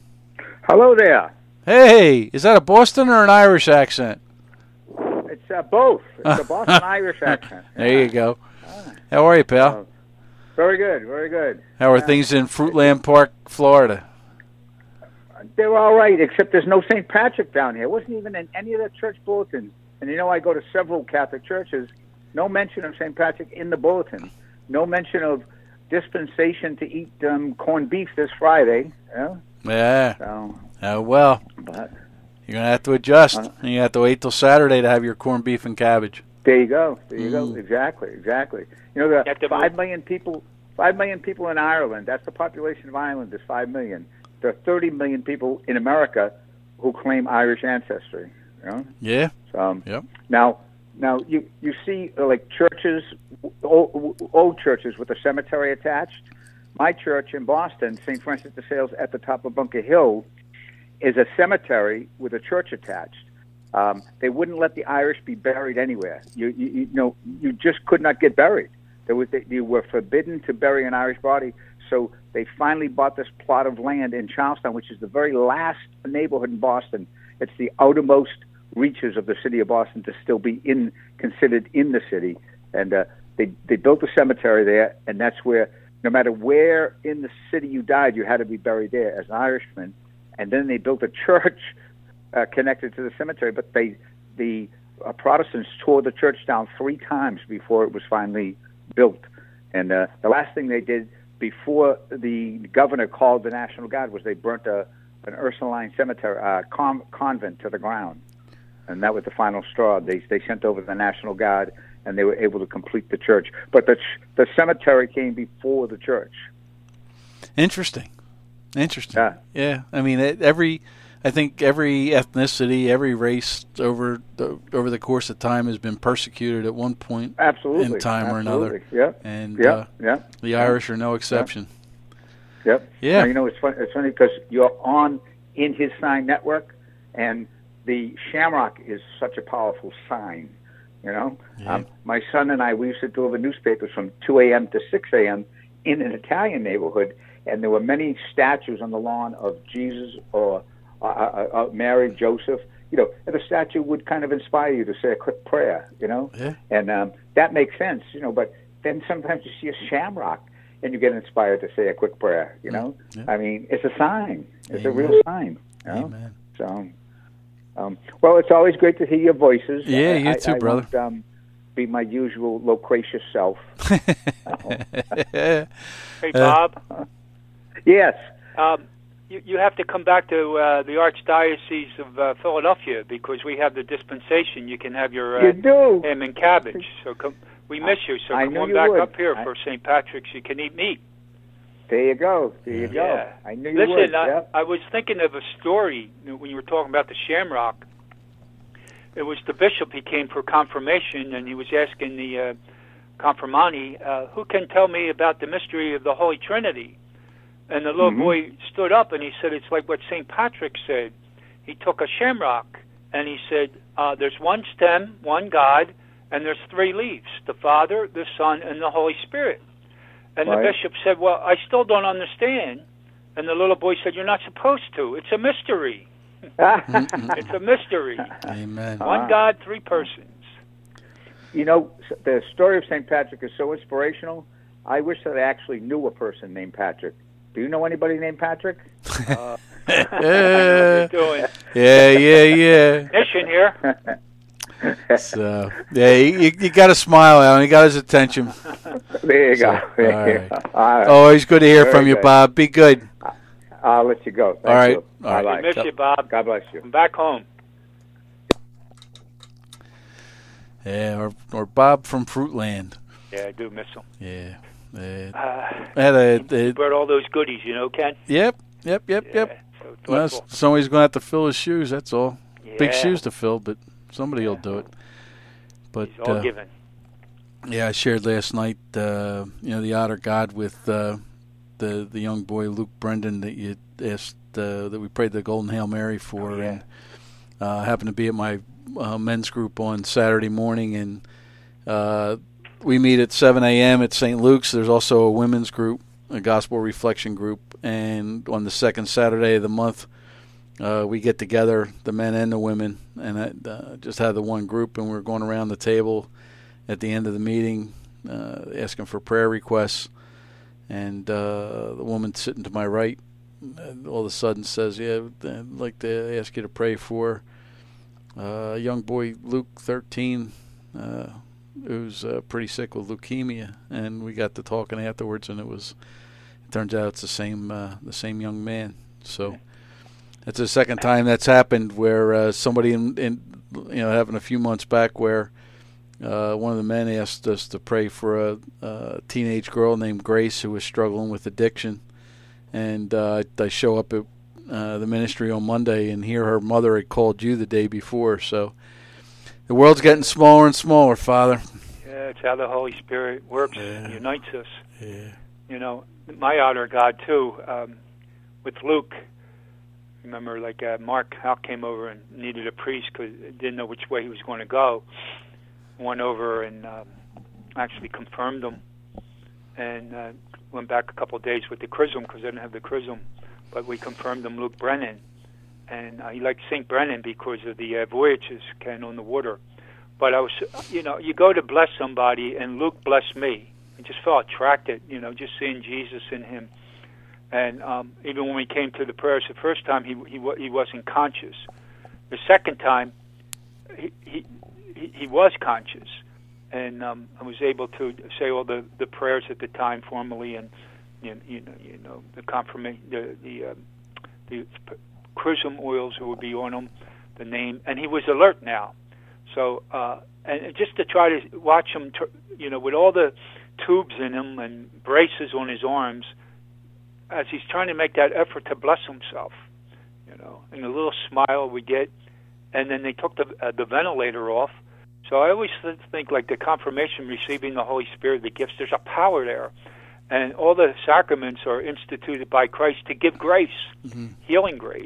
Hello there. Hey, is that a Boston or an Irish accent? It's uh, both. It's a Boston Irish accent. There you go. How are you, pal? Uh, very good, very good. How are uh, things in Fruitland Park, Florida? They're all right, except there's no Saint Patrick down here. It wasn't even in any of the church bulletins. And you know, I go to several Catholic churches. No mention of Saint Patrick in the bulletin. No mention of dispensation to eat um, corned beef this Friday. Yeah. Yeah. So, oh, well. But, You're going to have to adjust. Uh, you have to wait till Saturday to have your corned beef and cabbage. There you go. There you Mm. go. Exactly. Exactly. You know, there You have to are five move. million people. Five million people in Ireland. That's the population of Ireland. Is five million. There are thirty million people in America who claim Irish ancestry. You know. Yeah. So, um, Yep. Now, now you you see uh, like churches, old, old churches with a cemetery attached. My church in Boston, Saint Francis de Sales, at the top of Bunker Hill, is a cemetery with a church attached. Um, they wouldn't let the Irish be buried anywhere. You, you, you know, you just could not get buried. There was, they, you were forbidden to bury an Irish body. So they finally bought this plot of land in Charlestown, which is the very last neighborhood in Boston. It's the outermost reaches of the city of Boston to still be in considered in the city. And uh, they they built a cemetery there, and that's where, no matter where in the city you died, you had to be buried there as an Irishman. And then they built a church uh, connected to the cemetery, but they the uh, Protestants tore the church down three times before it was finally built. And uh, the last thing they did before the governor called the National Guard was they burnt a an Ursuline cemetery uh, con- convent to the ground, and that was the final straw. They they sent over the National Guard, and they were able to complete the church. But the ch- the cemetery came before the church. Interesting. Interesting. Yeah. Yeah. I mean, it, every, I think every ethnicity, every race over the over the course of time has been persecuted at one point Absolutely. in time Absolutely. or another. Yep. And Yep. uh, Yep. the Irish are no exception. Yep. Yeah. Now, you know, it's funny. It's funny because you're on In His Sign Network, and the shamrock is such a powerful sign. You know, Yeah. um, my son and I, we used to deliver newspapers from two a.m. to six a.m. in an Italian neighborhood, and there were many statues on the lawn of Jesus or uh, uh, uh, Mary, Joseph. You know, and the statue would kind of inspire you to say a quick prayer. You know, Yeah. and um, that makes sense. You know, but then sometimes you see a shamrock, and you get inspired to say a quick prayer. You know, Yeah. I mean, it's a sign. It's Amen. a real sign. You know? Amen. So, um, well, it's always great to hear your voices. Yeah, I, you I, too, I brother. Won't, um, be my usual loquacious self. Hey, Bob. Yes. Um, you, you have to come back to uh, the Archdiocese of uh, Philadelphia because we have the dispensation. You can have your You uh, do. ham and cabbage. So come, we miss you. So I come knew on you back would. up here I- for Saint Patrick's. You can eat meat. There you go. There you go. Yeah. I knew you Listen, would. I, Yep. I was thinking of a story when you were talking about the shamrock. It was the bishop. He came for confirmation, and he was asking the uh, confirmandi, uh, who can tell me about the mystery of the Holy Trinity? And the little Mhm. boy stood up, and he said, it's like what Saint Patrick said. He took a shamrock, and he said, uh, there's one stem, one God, and there's three leaves, the Father, the Son, and the Holy Spirit. And Right. the bishop said, well, I still don't understand. And the little boy said, you're not supposed to. It's a mystery. It's a mystery. Amen. Ah. One God, three persons. You know, s- the story of Saint Patrick is so inspirational. I wish that I actually knew a person named Patrick. Do you know anybody named Patrick? Uh, I know what you're doing. Yeah, yeah, yeah. Mission here. So, yeah, you, you got to smile, Alan. You got his attention. There you go. So, There all you right. go. All right. Always good to hear Very from you, good. Bob. Be good. I'll let you go. Thank All right. you. All right. Bye-bye. We miss you, Bob. God bless you. I'm back home. Yeah, or, or Bob from Fruitland. Yeah, I do miss him. Yeah. Uh, Uh, I had a, he a, brought all those goodies, you know, Ken? yep, yep, yep, Yeah, yep. so Well, thoughtful. somebody's going to have to fill his shoes, that's all. Big Yeah, shoes to fill, but somebody will do it. But He's all uh, given. yeah, I shared last night, uh, you know, the Otter God with uh, the the young boy Luke Brendan that you asked uh, that we prayed the Golden Hail Mary for, Oh, yeah. and uh, happened to be at my uh, men's group on Saturday morning, and uh, we meet at seven a.m. at Saint Luke's. There's also a women's group, a gospel reflection group, and on the second Saturday of the month, uh, we get together, the men and the women, and I uh, just had the one group, and we're going around the table at the end of the meeting, uh, asking for prayer requests, and uh, the woman sitting to my right all of a sudden says, yeah, I'd like to ask you to pray for uh, a young boy, Luke, thirteen, uh, who's uh, pretty sick with leukemia. And we got to talking afterwards, and it was, it turns out it's the same uh, the same young man. So it's the second time that's happened where uh, somebody in, in, you know, happened a few months back where uh, one of the men asked us to pray for a, a teenage girl named Grace who was struggling with addiction. And uh, I show up at uh, the ministry on Monday and hear her mother had called you the day before. So the world's getting smaller and smaller, Father. Yeah, it's how the Holy Spirit works yeah. and unites us. Yeah. You know, my honor God, too, um, with Luke, remember, like uh, Mark Houck came over and needed a priest because didn't know which way he was going to go. Went over and um, actually confirmed him. And uh, went back a couple of days with the chrism because I didn't have the chrism, but we confirmed him Luke Brennan, and uh, he liked Saint Brennan because of the uh, voyages can on the water. But I was, you know, you go to bless somebody, and Luke blessed me. I just felt attracted, you know, just seeing Jesus in him. And um, even when we came to the prayers the first time, he he he wasn't conscious. The second time, he he he, he was conscious. And um, I was able to say all the, the prayers at the time formally, and you know, you know, you know the confirmation, the the, uh, the chrism oils that would be on him, the name, and he was alert now. So, uh, and just to try to watch him, you know, with all the tubes in him and braces on his arms, as he's trying to make that effort to bless himself, you know, and a little smile we get, and then they took the uh, the ventilator off. So I always think like the confirmation, receiving the Holy Spirit, the gifts, there's a power there. And all the sacraments are instituted by Christ to give grace, mm-hmm. healing grace.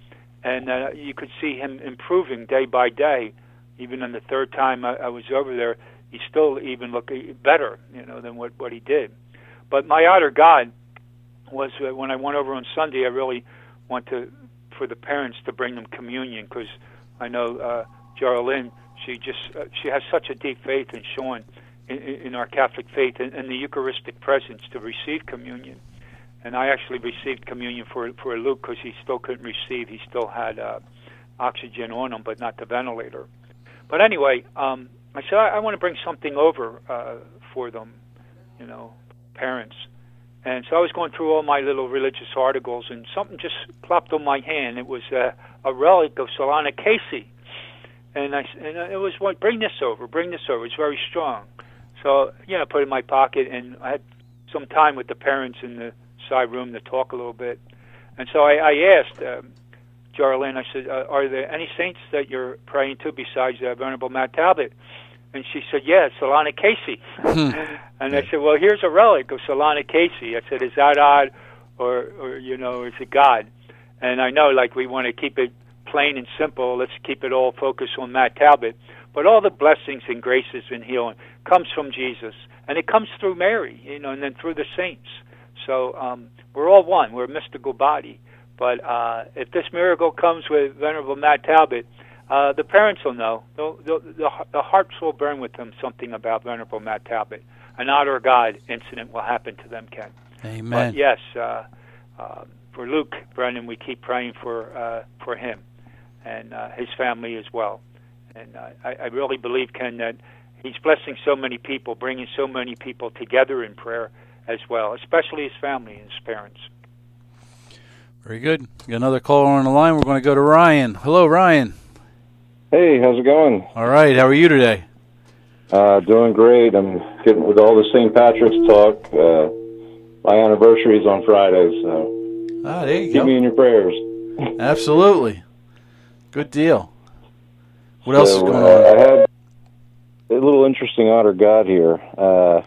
And uh, you could see him improving day by day. Even on the third time I, I was over there, he still even looked better, you know, than what, what he did. But my honor God was uh, when I went over on Sunday, I really want to, for the parents to bring them communion, because I know uh, Geraldine, She just uh, she has such a deep faith in Sean in, in our Catholic faith and, and the Eucharistic presence to receive communion. And I actually received communion for for Luke because he still couldn't receive. He still had uh, oxygen on him, but not the ventilator. But anyway, um, I said I, I want to bring something over uh, for them, you know, parents. And so I was going through all my little religious articles, and something just plopped on my hand. It was uh, a relic of Solana Casey. And I and it was what bring this over, bring this over. It's very strong. So you know, I put it in my pocket, and I had some time with the parents in the side room to talk a little bit. And so I, I asked um, Jarlene, I said, uh, "Are there any saints that you're praying to besides uh, Venerable Matt Talbot?" And she said, "Yeah, Solana Casey." And I said, "Well, here's a relic of Solana Casey." I said, "Is that odd, or or you know, is it God?" And I know, like, we want to keep it plain and simple. Let's keep it all focused on Matt Talbot. But all the blessings and graces and healing comes from Jesus, and it comes through Mary, you know, and then through the saints. So um, we're all one. We're a mystical body. But uh, if this miracle comes with Venerable Matt Talbot, uh, the parents will know. They'll, they'll, the, the hearts will burn with them something about Venerable Matt Talbot. An honor God incident will happen to them, Ken. Amen. But yes, uh, uh, for Luke Brennan, we keep praying for uh, for him and uh, his family as well. And uh, I, I really believe, Ken, that he's blessing so many people, bringing so many people together in prayer as well, especially his family and his parents. Very good. Got another caller on the line. We're going to go to Ryan. Hello, Ryan. Hey, how's it going? All right. How are you today? Uh, doing great. I'm getting with all the Saint Patrick's talk. Uh, my anniversary is on Friday, so ah, there you keep go. me in your prayers. Absolutely. Good deal. What so, else is going uh, on? I had a little interesting honor God here. Uh,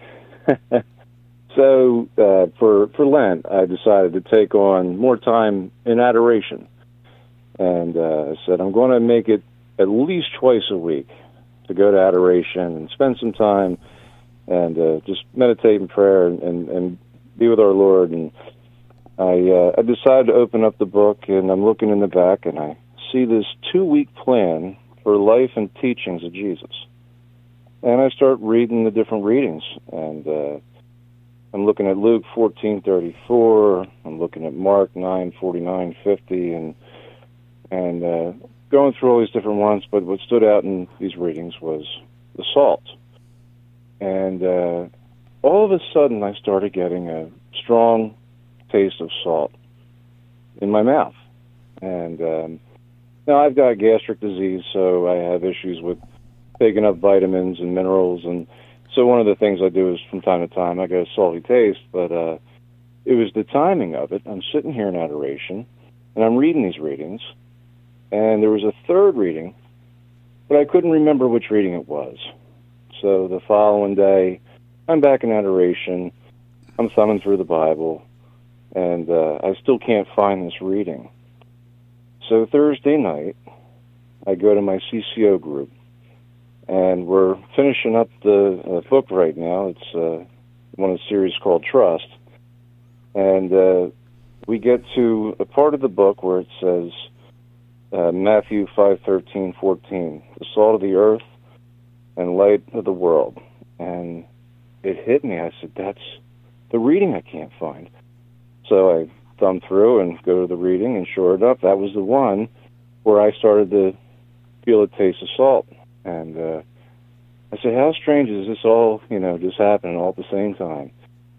so uh, for for Lent, I decided to take on more time in adoration, and uh, I said I'm going to make it at least twice a week to go to adoration and spend some time and uh, just meditate in prayer and, and, and be with our Lord. And I, uh, I decided to open up the book, and I'm looking in the back, and I see this two-week plan for life and teachings of Jesus. And I start reading the different readings, and uh, I'm looking at Luke fourteen thirty-four. I'm looking at Mark nine forty-nine fifty, and and uh, going through all these different ones. But what stood out in these readings was the salt. And uh, all of a sudden, I started getting a strong taste of salt in my mouth. And um, now I've got gastric disease, so I have issues with taking up vitamins and minerals, and so one of the things I do is from time to time I get a salty taste, but uh, it was the timing of it. I'm sitting here in adoration, and I'm reading these readings, and there was a third reading, but I couldn't remember which reading it was. So the following day, I'm back in adoration, I'm thumbing through the Bible, and uh, I still can't find this reading. So Thursday night, I go to my C C O group, and we're finishing up the uh, book right now. It's uh, one of the series called Trust. And uh, we get to a part of the book where it says, uh, Matthew five thirteen, fourteen, the salt of the earth and light of the world. And it hit me. I said, that's the reading I can't find. So I thumb through and go to the reading, and sure enough, that was the one where I started to feel a taste of salt. And uh, I said, how strange is this all, you know, just happening all at the same time?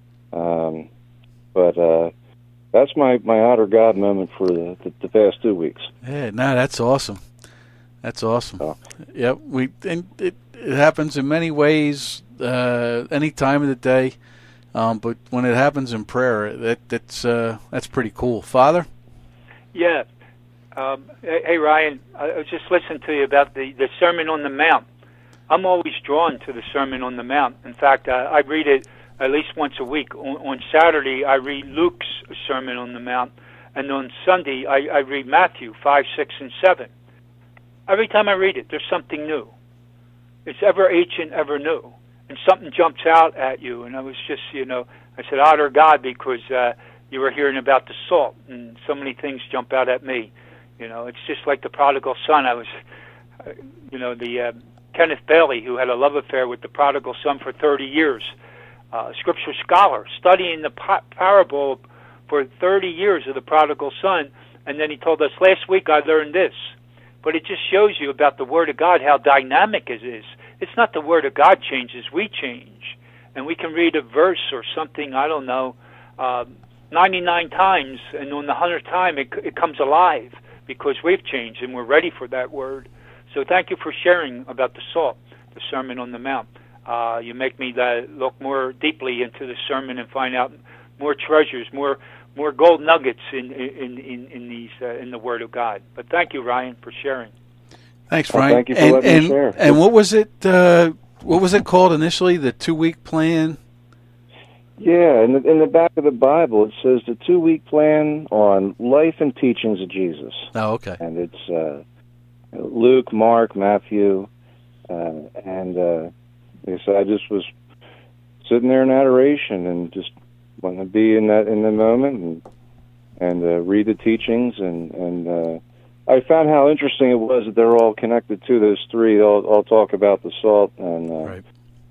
Um, but uh, that's my, my outer God moment for the, the, the past two weeks. Yeah, no, that's awesome. That's awesome. Oh. Yep, we and it, it happens in many ways, uh, any time of the day. Um, but when it happens in prayer, that that's uh, that's pretty cool. Father? Yeah. Um, hey, hey, Ryan, I was just listening to you about the, the Sermon on the Mount. I'm always drawn to the Sermon on the Mount. In fact, uh, I read it at least once a week. On, on Saturday, I read Luke's Sermon on the Mount, and on Sunday, I, I read Matthew five, six, and seven. Every time I read it, there's something new. It's ever ancient, ever new. And something jumps out at you, and I was just, you know, I said, honor God, because uh, you were hearing about the salt, and so many things jump out at me. You know, it's just like the prodigal son. I was, uh, you know, the uh, Kenneth Bailey, who had a love affair with the prodigal son for thirty years, uh, scripture scholar, studying the pa- parable for thirty years of the prodigal son, and then he told us, last week I learned this. But it just shows you about the Word of God, how dynamic it is. It's not the Word of God changes, we change. And we can read a verse or something, I don't know, uh, ninety-nine times, and on the hundredth time it, it comes alive because we've changed and we're ready for that Word. So thank you for sharing about the salt, the Sermon on the Mount. Uh, you make me uh, look more deeply into the sermon and find out more treasures, more more gold nuggets in in in, in these uh, in the Word of God. But thank you, Ryan, for sharing. Thanks, Well, Ryan. thank you for and, letting and, me share. And what was it? Uh, what was it called initially? The two-week plan. Yeah, in the, in the back of the Bible, it says the two-week plan on life and teachings of Jesus. Oh, okay. And it's uh, Luke, Mark, Matthew, uh, and uh, like I said, I just was sitting there in adoration and just wanted to be in that in the moment and and uh, read the teachings, and and uh, I found how interesting it was that they're all connected too. Those three all, all talk about the salt and. Uh, Right.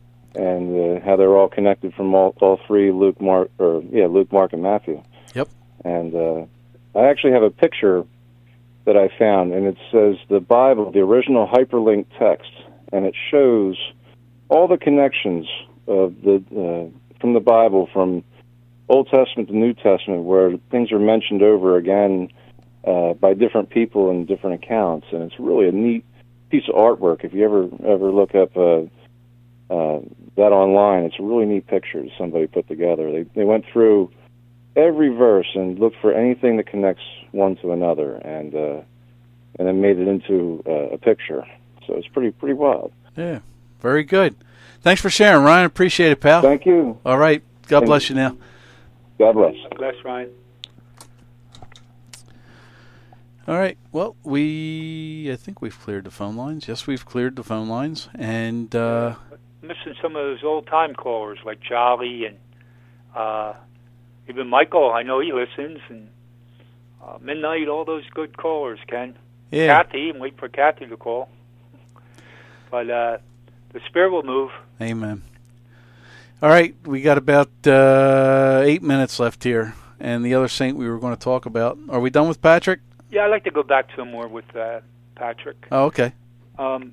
And uh, how they're all connected from all, all three, Luke, Mark, or yeah, Luke, Mark, and Matthew. Yep. And uh, I actually have a picture that I found, and it says the Bible, the original hyperlinked text, and it shows all the connections of the uh, from the Bible, from Old Testament to New Testament, where things are mentioned over again uh, by different people in different accounts, and it's really a neat piece of artwork. If you ever ever look up. Uh, Uh, that online, it's a really neat picture somebody put together. They they went through every verse and looked for anything that connects one to another, and uh, and then made it into uh, a picture. So it's pretty pretty wild. Yeah, very good. Thanks for sharing, Ryan. Appreciate it, pal. Thank you. All right. God Thank bless you now. God bless. Bless, Ryan. All right. Well, we I think we've cleared the phone lines. Yes, we've cleared the phone lines, and uh, missing some of those old time callers like Jolly and uh, even Michael. I know he listens, and uh, Midnight. All those good callers, Ken. Yeah. Kathy, and wait for Kathy to call. But uh, the Spirit will move. Amen. All right, we got about uh, eight minutes left here, and the other saint we were going to talk about. Are we done with Patrick? Yeah, I'd like to go back to him more with uh, Patrick. Oh, okay. Um,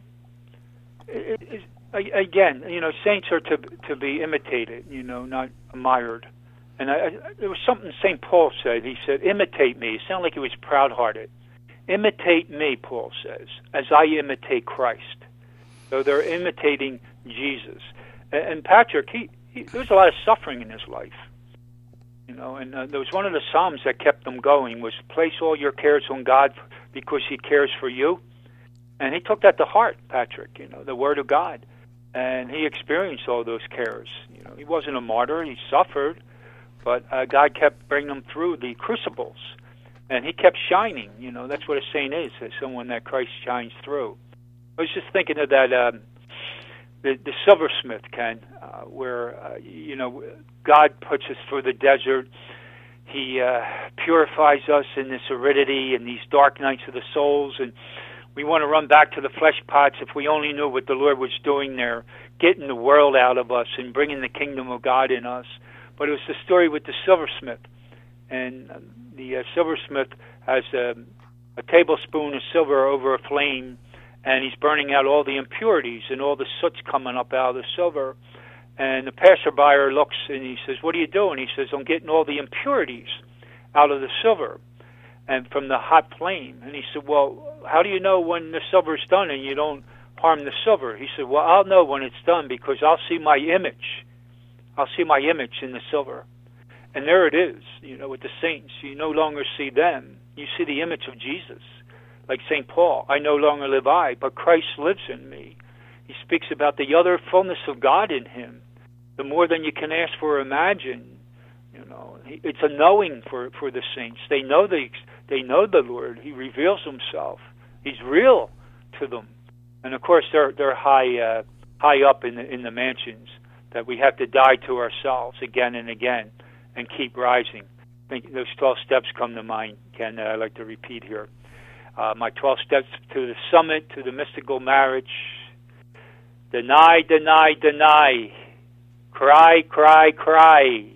it, it, it, again, you know, saints are to to be imitated, you know, not admired. And I, I, there was something Saint Paul said. He said, "Imitate me." It sounded like he was proud-hearted. Imitate me, Paul says, as I imitate Christ. So they're imitating Jesus. And, and Patrick, he, he there was a lot of suffering in his life. You know, and uh, there was one of the Psalms that kept them going was, place all your cares on God because he cares for you. And he took that to heart, Patrick, you know, the Word of God. And he experienced all those cares. You know, he wasn't a martyr. He suffered, but uh, God kept bringing him through the crucibles. And he kept shining. You know, that's what a saint is, is someone that Christ shines through. I was just thinking of that, um, the, the silversmith, Ken, uh, where, uh, you know, God puts us through the desert. He uh, purifies us in this aridity and these dark nights of the souls. And we want to run back to the flesh pots if we only knew what the Lord was doing there, getting the world out of us and bringing the kingdom of God in us. But it was the story with the silversmith. And the uh, silversmith has a, a tablespoon of silver over a flame, and he's burning out all the impurities, and all the soot's coming up out of the silver. And the passerby looks, and he says, "What are you doing?" He says, "I'm getting all the impurities out of the silver and from the hot flame." And he said, "Well, how do you know when the silver's done and you don't harm the silver?" He said, "Well, I'll know when it's done because I'll see my image. I'll see my image in the silver." And there it is, you know, with the saints. You no longer see them. You see the image of Jesus. Like Saint Paul, I no longer live I, but Christ lives in me. He speaks about the other fullness of God in him. The more than you can ask for or imagine, you know. It's a knowing for, for the saints. They know the, they know the Lord. He reveals himself. He's real to them. And, of course, they're, they're high, uh, high up in the, in the mansions that we have to die to ourselves again and again and keep rising. I think those twelve steps come to mind, Ken, that I'd like to repeat here. Uh, my twelve steps to the summit, to the mystical marriage. Deny, deny, deny. Cry, cry, cry.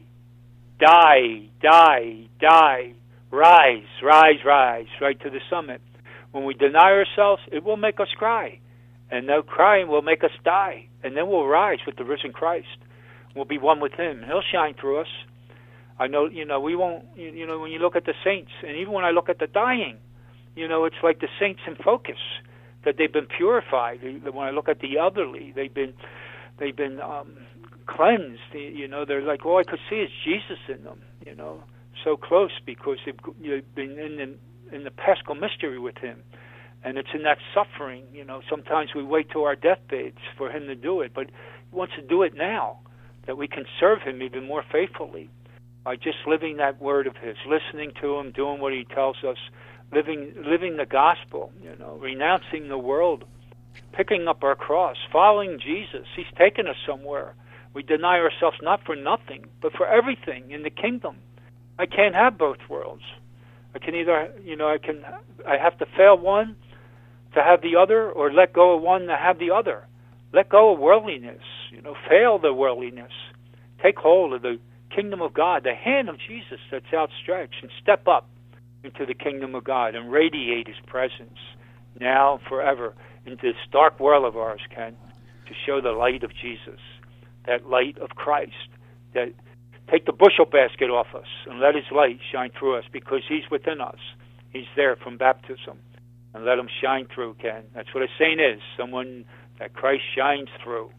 Die, die, die. Rise, rise, rise, right to the summit. When we deny ourselves, it will make us cry. And that crying will make us die. And then we'll rise with the risen Christ. We'll be one with him. He'll shine through us. I know, you know, we won't, you, you know, when you look at the saints, and even when I look at the dying, you know, it's like the saints in focus, that they've been purified. When I look at the elderly, they've been, they've been um, cleansed. You know, they're like, all I could see is Jesus in them. You know, so close because they've, they've been in the, in the Paschal mystery with him, and it's in that suffering. You know, sometimes we wait to our deathbeds for him to do it, but he wants to do it now, that we can serve him even more faithfully by just living that word of his, listening to him, doing what he tells us. Living, living the gospel, you know, renouncing the world, picking up our cross, following Jesus. He's taken us somewhere. We deny ourselves not for nothing, but for everything in the kingdom. I can't have both worlds. I can either, you know, I can, I have to fail one to have the other, or let go of one to have the other. Let go of worldliness, you know, fail the worldliness. Take hold of the kingdom of God, the hand of Jesus that's outstretched, and step up into the kingdom of God and radiate his presence now and forever into this dark world of ours, Ken, to show the light of Jesus, that light of Christ, that take the bushel basket off us and let his light shine through us because he's within us. He's there from baptism, and let him shine through, Ken. That's what a saint is, someone that Christ shines through.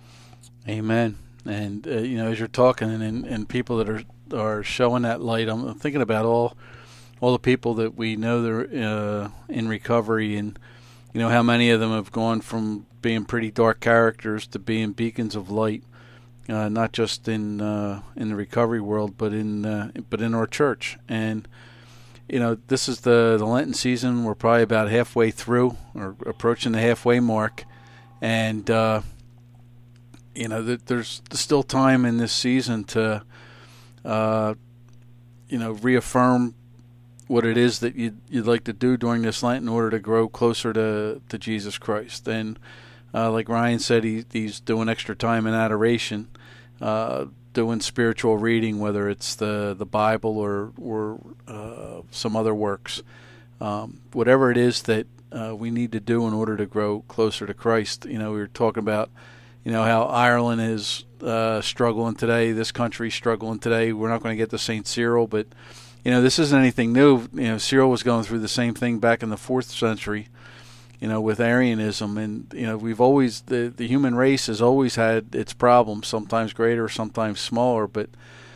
Amen. And, uh, you know, as you're talking and, and people that are, are showing that light, I'm thinking about all all the people that we know that are uh, in recovery, and you know how many of them have gone from being pretty dark characters to being beacons of light, uh, not just in uh, in the recovery world, but in uh, but in our church. And you know, this is the the Lenten season. We're probably about halfway through, or approaching the halfway mark, and uh, you know, th- there's still time in this season to, uh, you know, reaffirm what it is that you'd, you'd like to do during this Lent in order to grow closer to, to Jesus Christ. And uh, like Ryan said, he, he's doing extra time in adoration, uh, doing spiritual reading, whether it's the, the Bible or, or uh, some other works. Um, whatever it is that uh, we need to do in order to grow closer to Christ. You know, we were talking about, you know, how Ireland is uh, struggling today, this country's struggling today. We're not going to get to Saint Cyril, but, you know, this isn't anything new. You know, Cyril was going through the same thing back in the fourth century, you know, with Arianism. And, you know, we've always, the, the human race has always had its problems, sometimes greater, sometimes smaller, but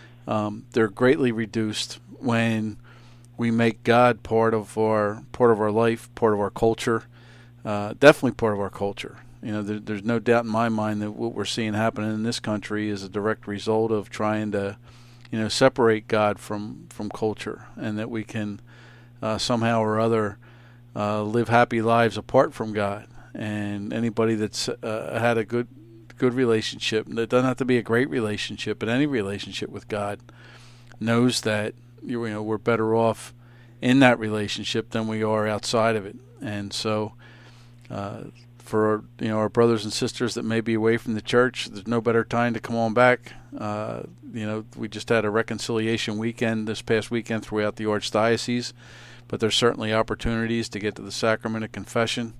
um, they're greatly reduced when we make God part of our part of our life, part of our culture, uh, definitely part of our culture. You know, there, there's no doubt in my mind that what we're seeing happening in this country is a direct result of trying to, you know, separate God from, from culture, and that we can uh, somehow or other uh, live happy lives apart from God. And anybody that's uh, had a good good relationship, it doesn't have to be a great relationship, but any relationship with God, knows that, you know, we're better off in that relationship than we are outside of it. And so uh, for, you know, our brothers and sisters that may be away from the church, there's no better time to come on back. Uh, you know, we just had a reconciliation weekend this past weekend throughout the Archdiocese, but there's certainly opportunities to get to the sacrament of confession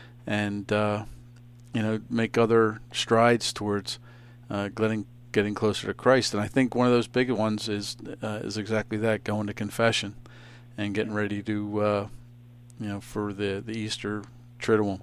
and, uh, you know, make other strides towards uh, getting getting closer to Christ. And I think one of those big ones is uh, is exactly that, going to confession and getting ready to, uh, you know, for the, the Easter Triduum.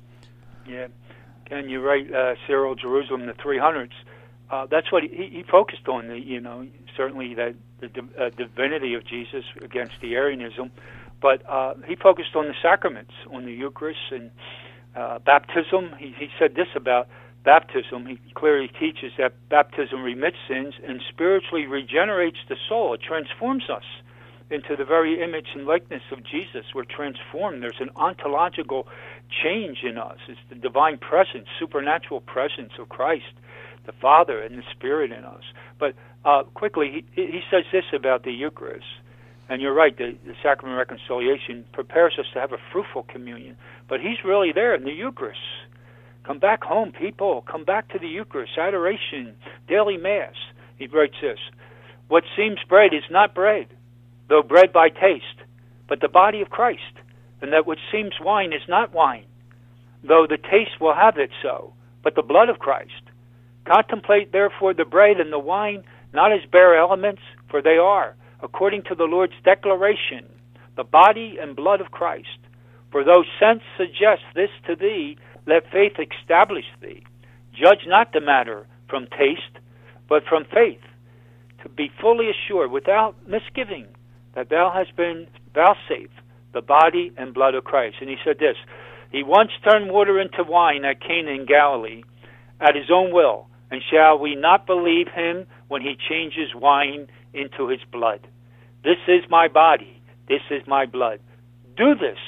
Yeah. And you're right, uh, Cyril, Jerusalem, the three hundreds. Uh, that's what he, he focused on, the, you know, certainly that the uh, divinity of Jesus against the Arianism. But uh, he focused on the sacraments, on the Eucharist and uh, baptism. He, he said this about baptism. He clearly teaches that baptism remits sins and spiritually regenerates the soul. It transforms us into the very image and likeness of Jesus. We're transformed. There's an ontological change in us. It's the divine presence, supernatural presence of Christ, the Father and the Spirit in us. But uh, quickly, he, he says this about the Eucharist. And you're right, the, the Sacrament of Reconciliation prepares us to have a fruitful communion. But he's really there in the Eucharist. Come back home, people. Come back to the Eucharist, adoration, daily Mass. He writes this: what seems bread is not bread, though bread by taste, but the body of Christ. And that which seems wine is not wine, though the taste will have it so, but the blood of Christ. Contemplate therefore the bread and the wine not as bare elements, for they are, according to the Lord's declaration, the body and blood of Christ. For though sense suggests this to thee, let faith establish thee. Judge not the matter from taste, but from faith, to be fully assured without misgiving that thou hast been vouchsafed the body and blood of Christ. And he said this: he once turned water into wine at Cana in Galilee at his own will, and shall we not believe him when he changes wine into his blood? This is my body, this is my blood. Do this,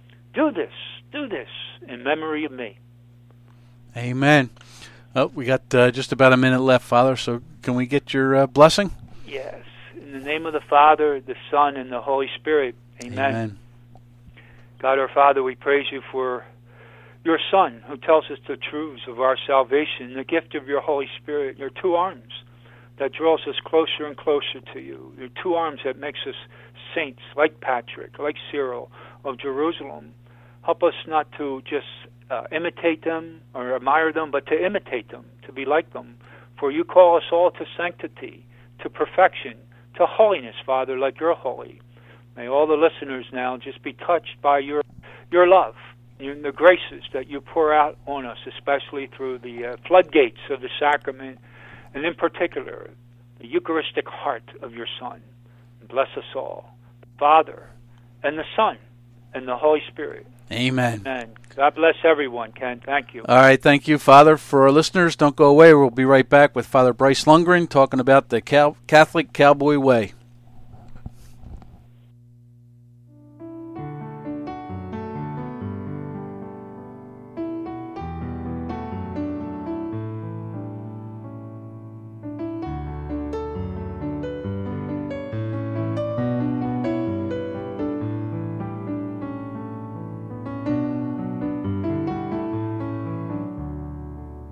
do this, do this in memory of me. Amen. Oh, we got uh, just about a minute left, Father, so can we get your uh, blessing? Yes. In the name of the Father, the Son, and the Holy Spirit. Amen. Amen. God our Father, we praise you for your Son, who tells us the truths of our salvation, the gift of your Holy Spirit, your two arms that draws us closer and closer to you, your two arms that makes us saints like Patrick, like Cyril of Jerusalem. Help us not to just uh, imitate them or admire them, but to imitate them, to be like them. For you call us all to sanctity, to perfection, to holiness, Father, like you're holy. May all the listeners now just be touched by your your love, your, the graces that you pour out on us, especially through the uh, floodgates of the sacrament, and in particular, the Eucharistic heart of your Son. Bless us all, the Father, and the Son, and the Holy Spirit. Amen. Amen. God bless everyone, Ken. Thank you. All right, thank you, Father. For our listeners, don't go away. We'll be right back with Father Bryce Lundgren talking about the Cal- Catholic Cowboy Way.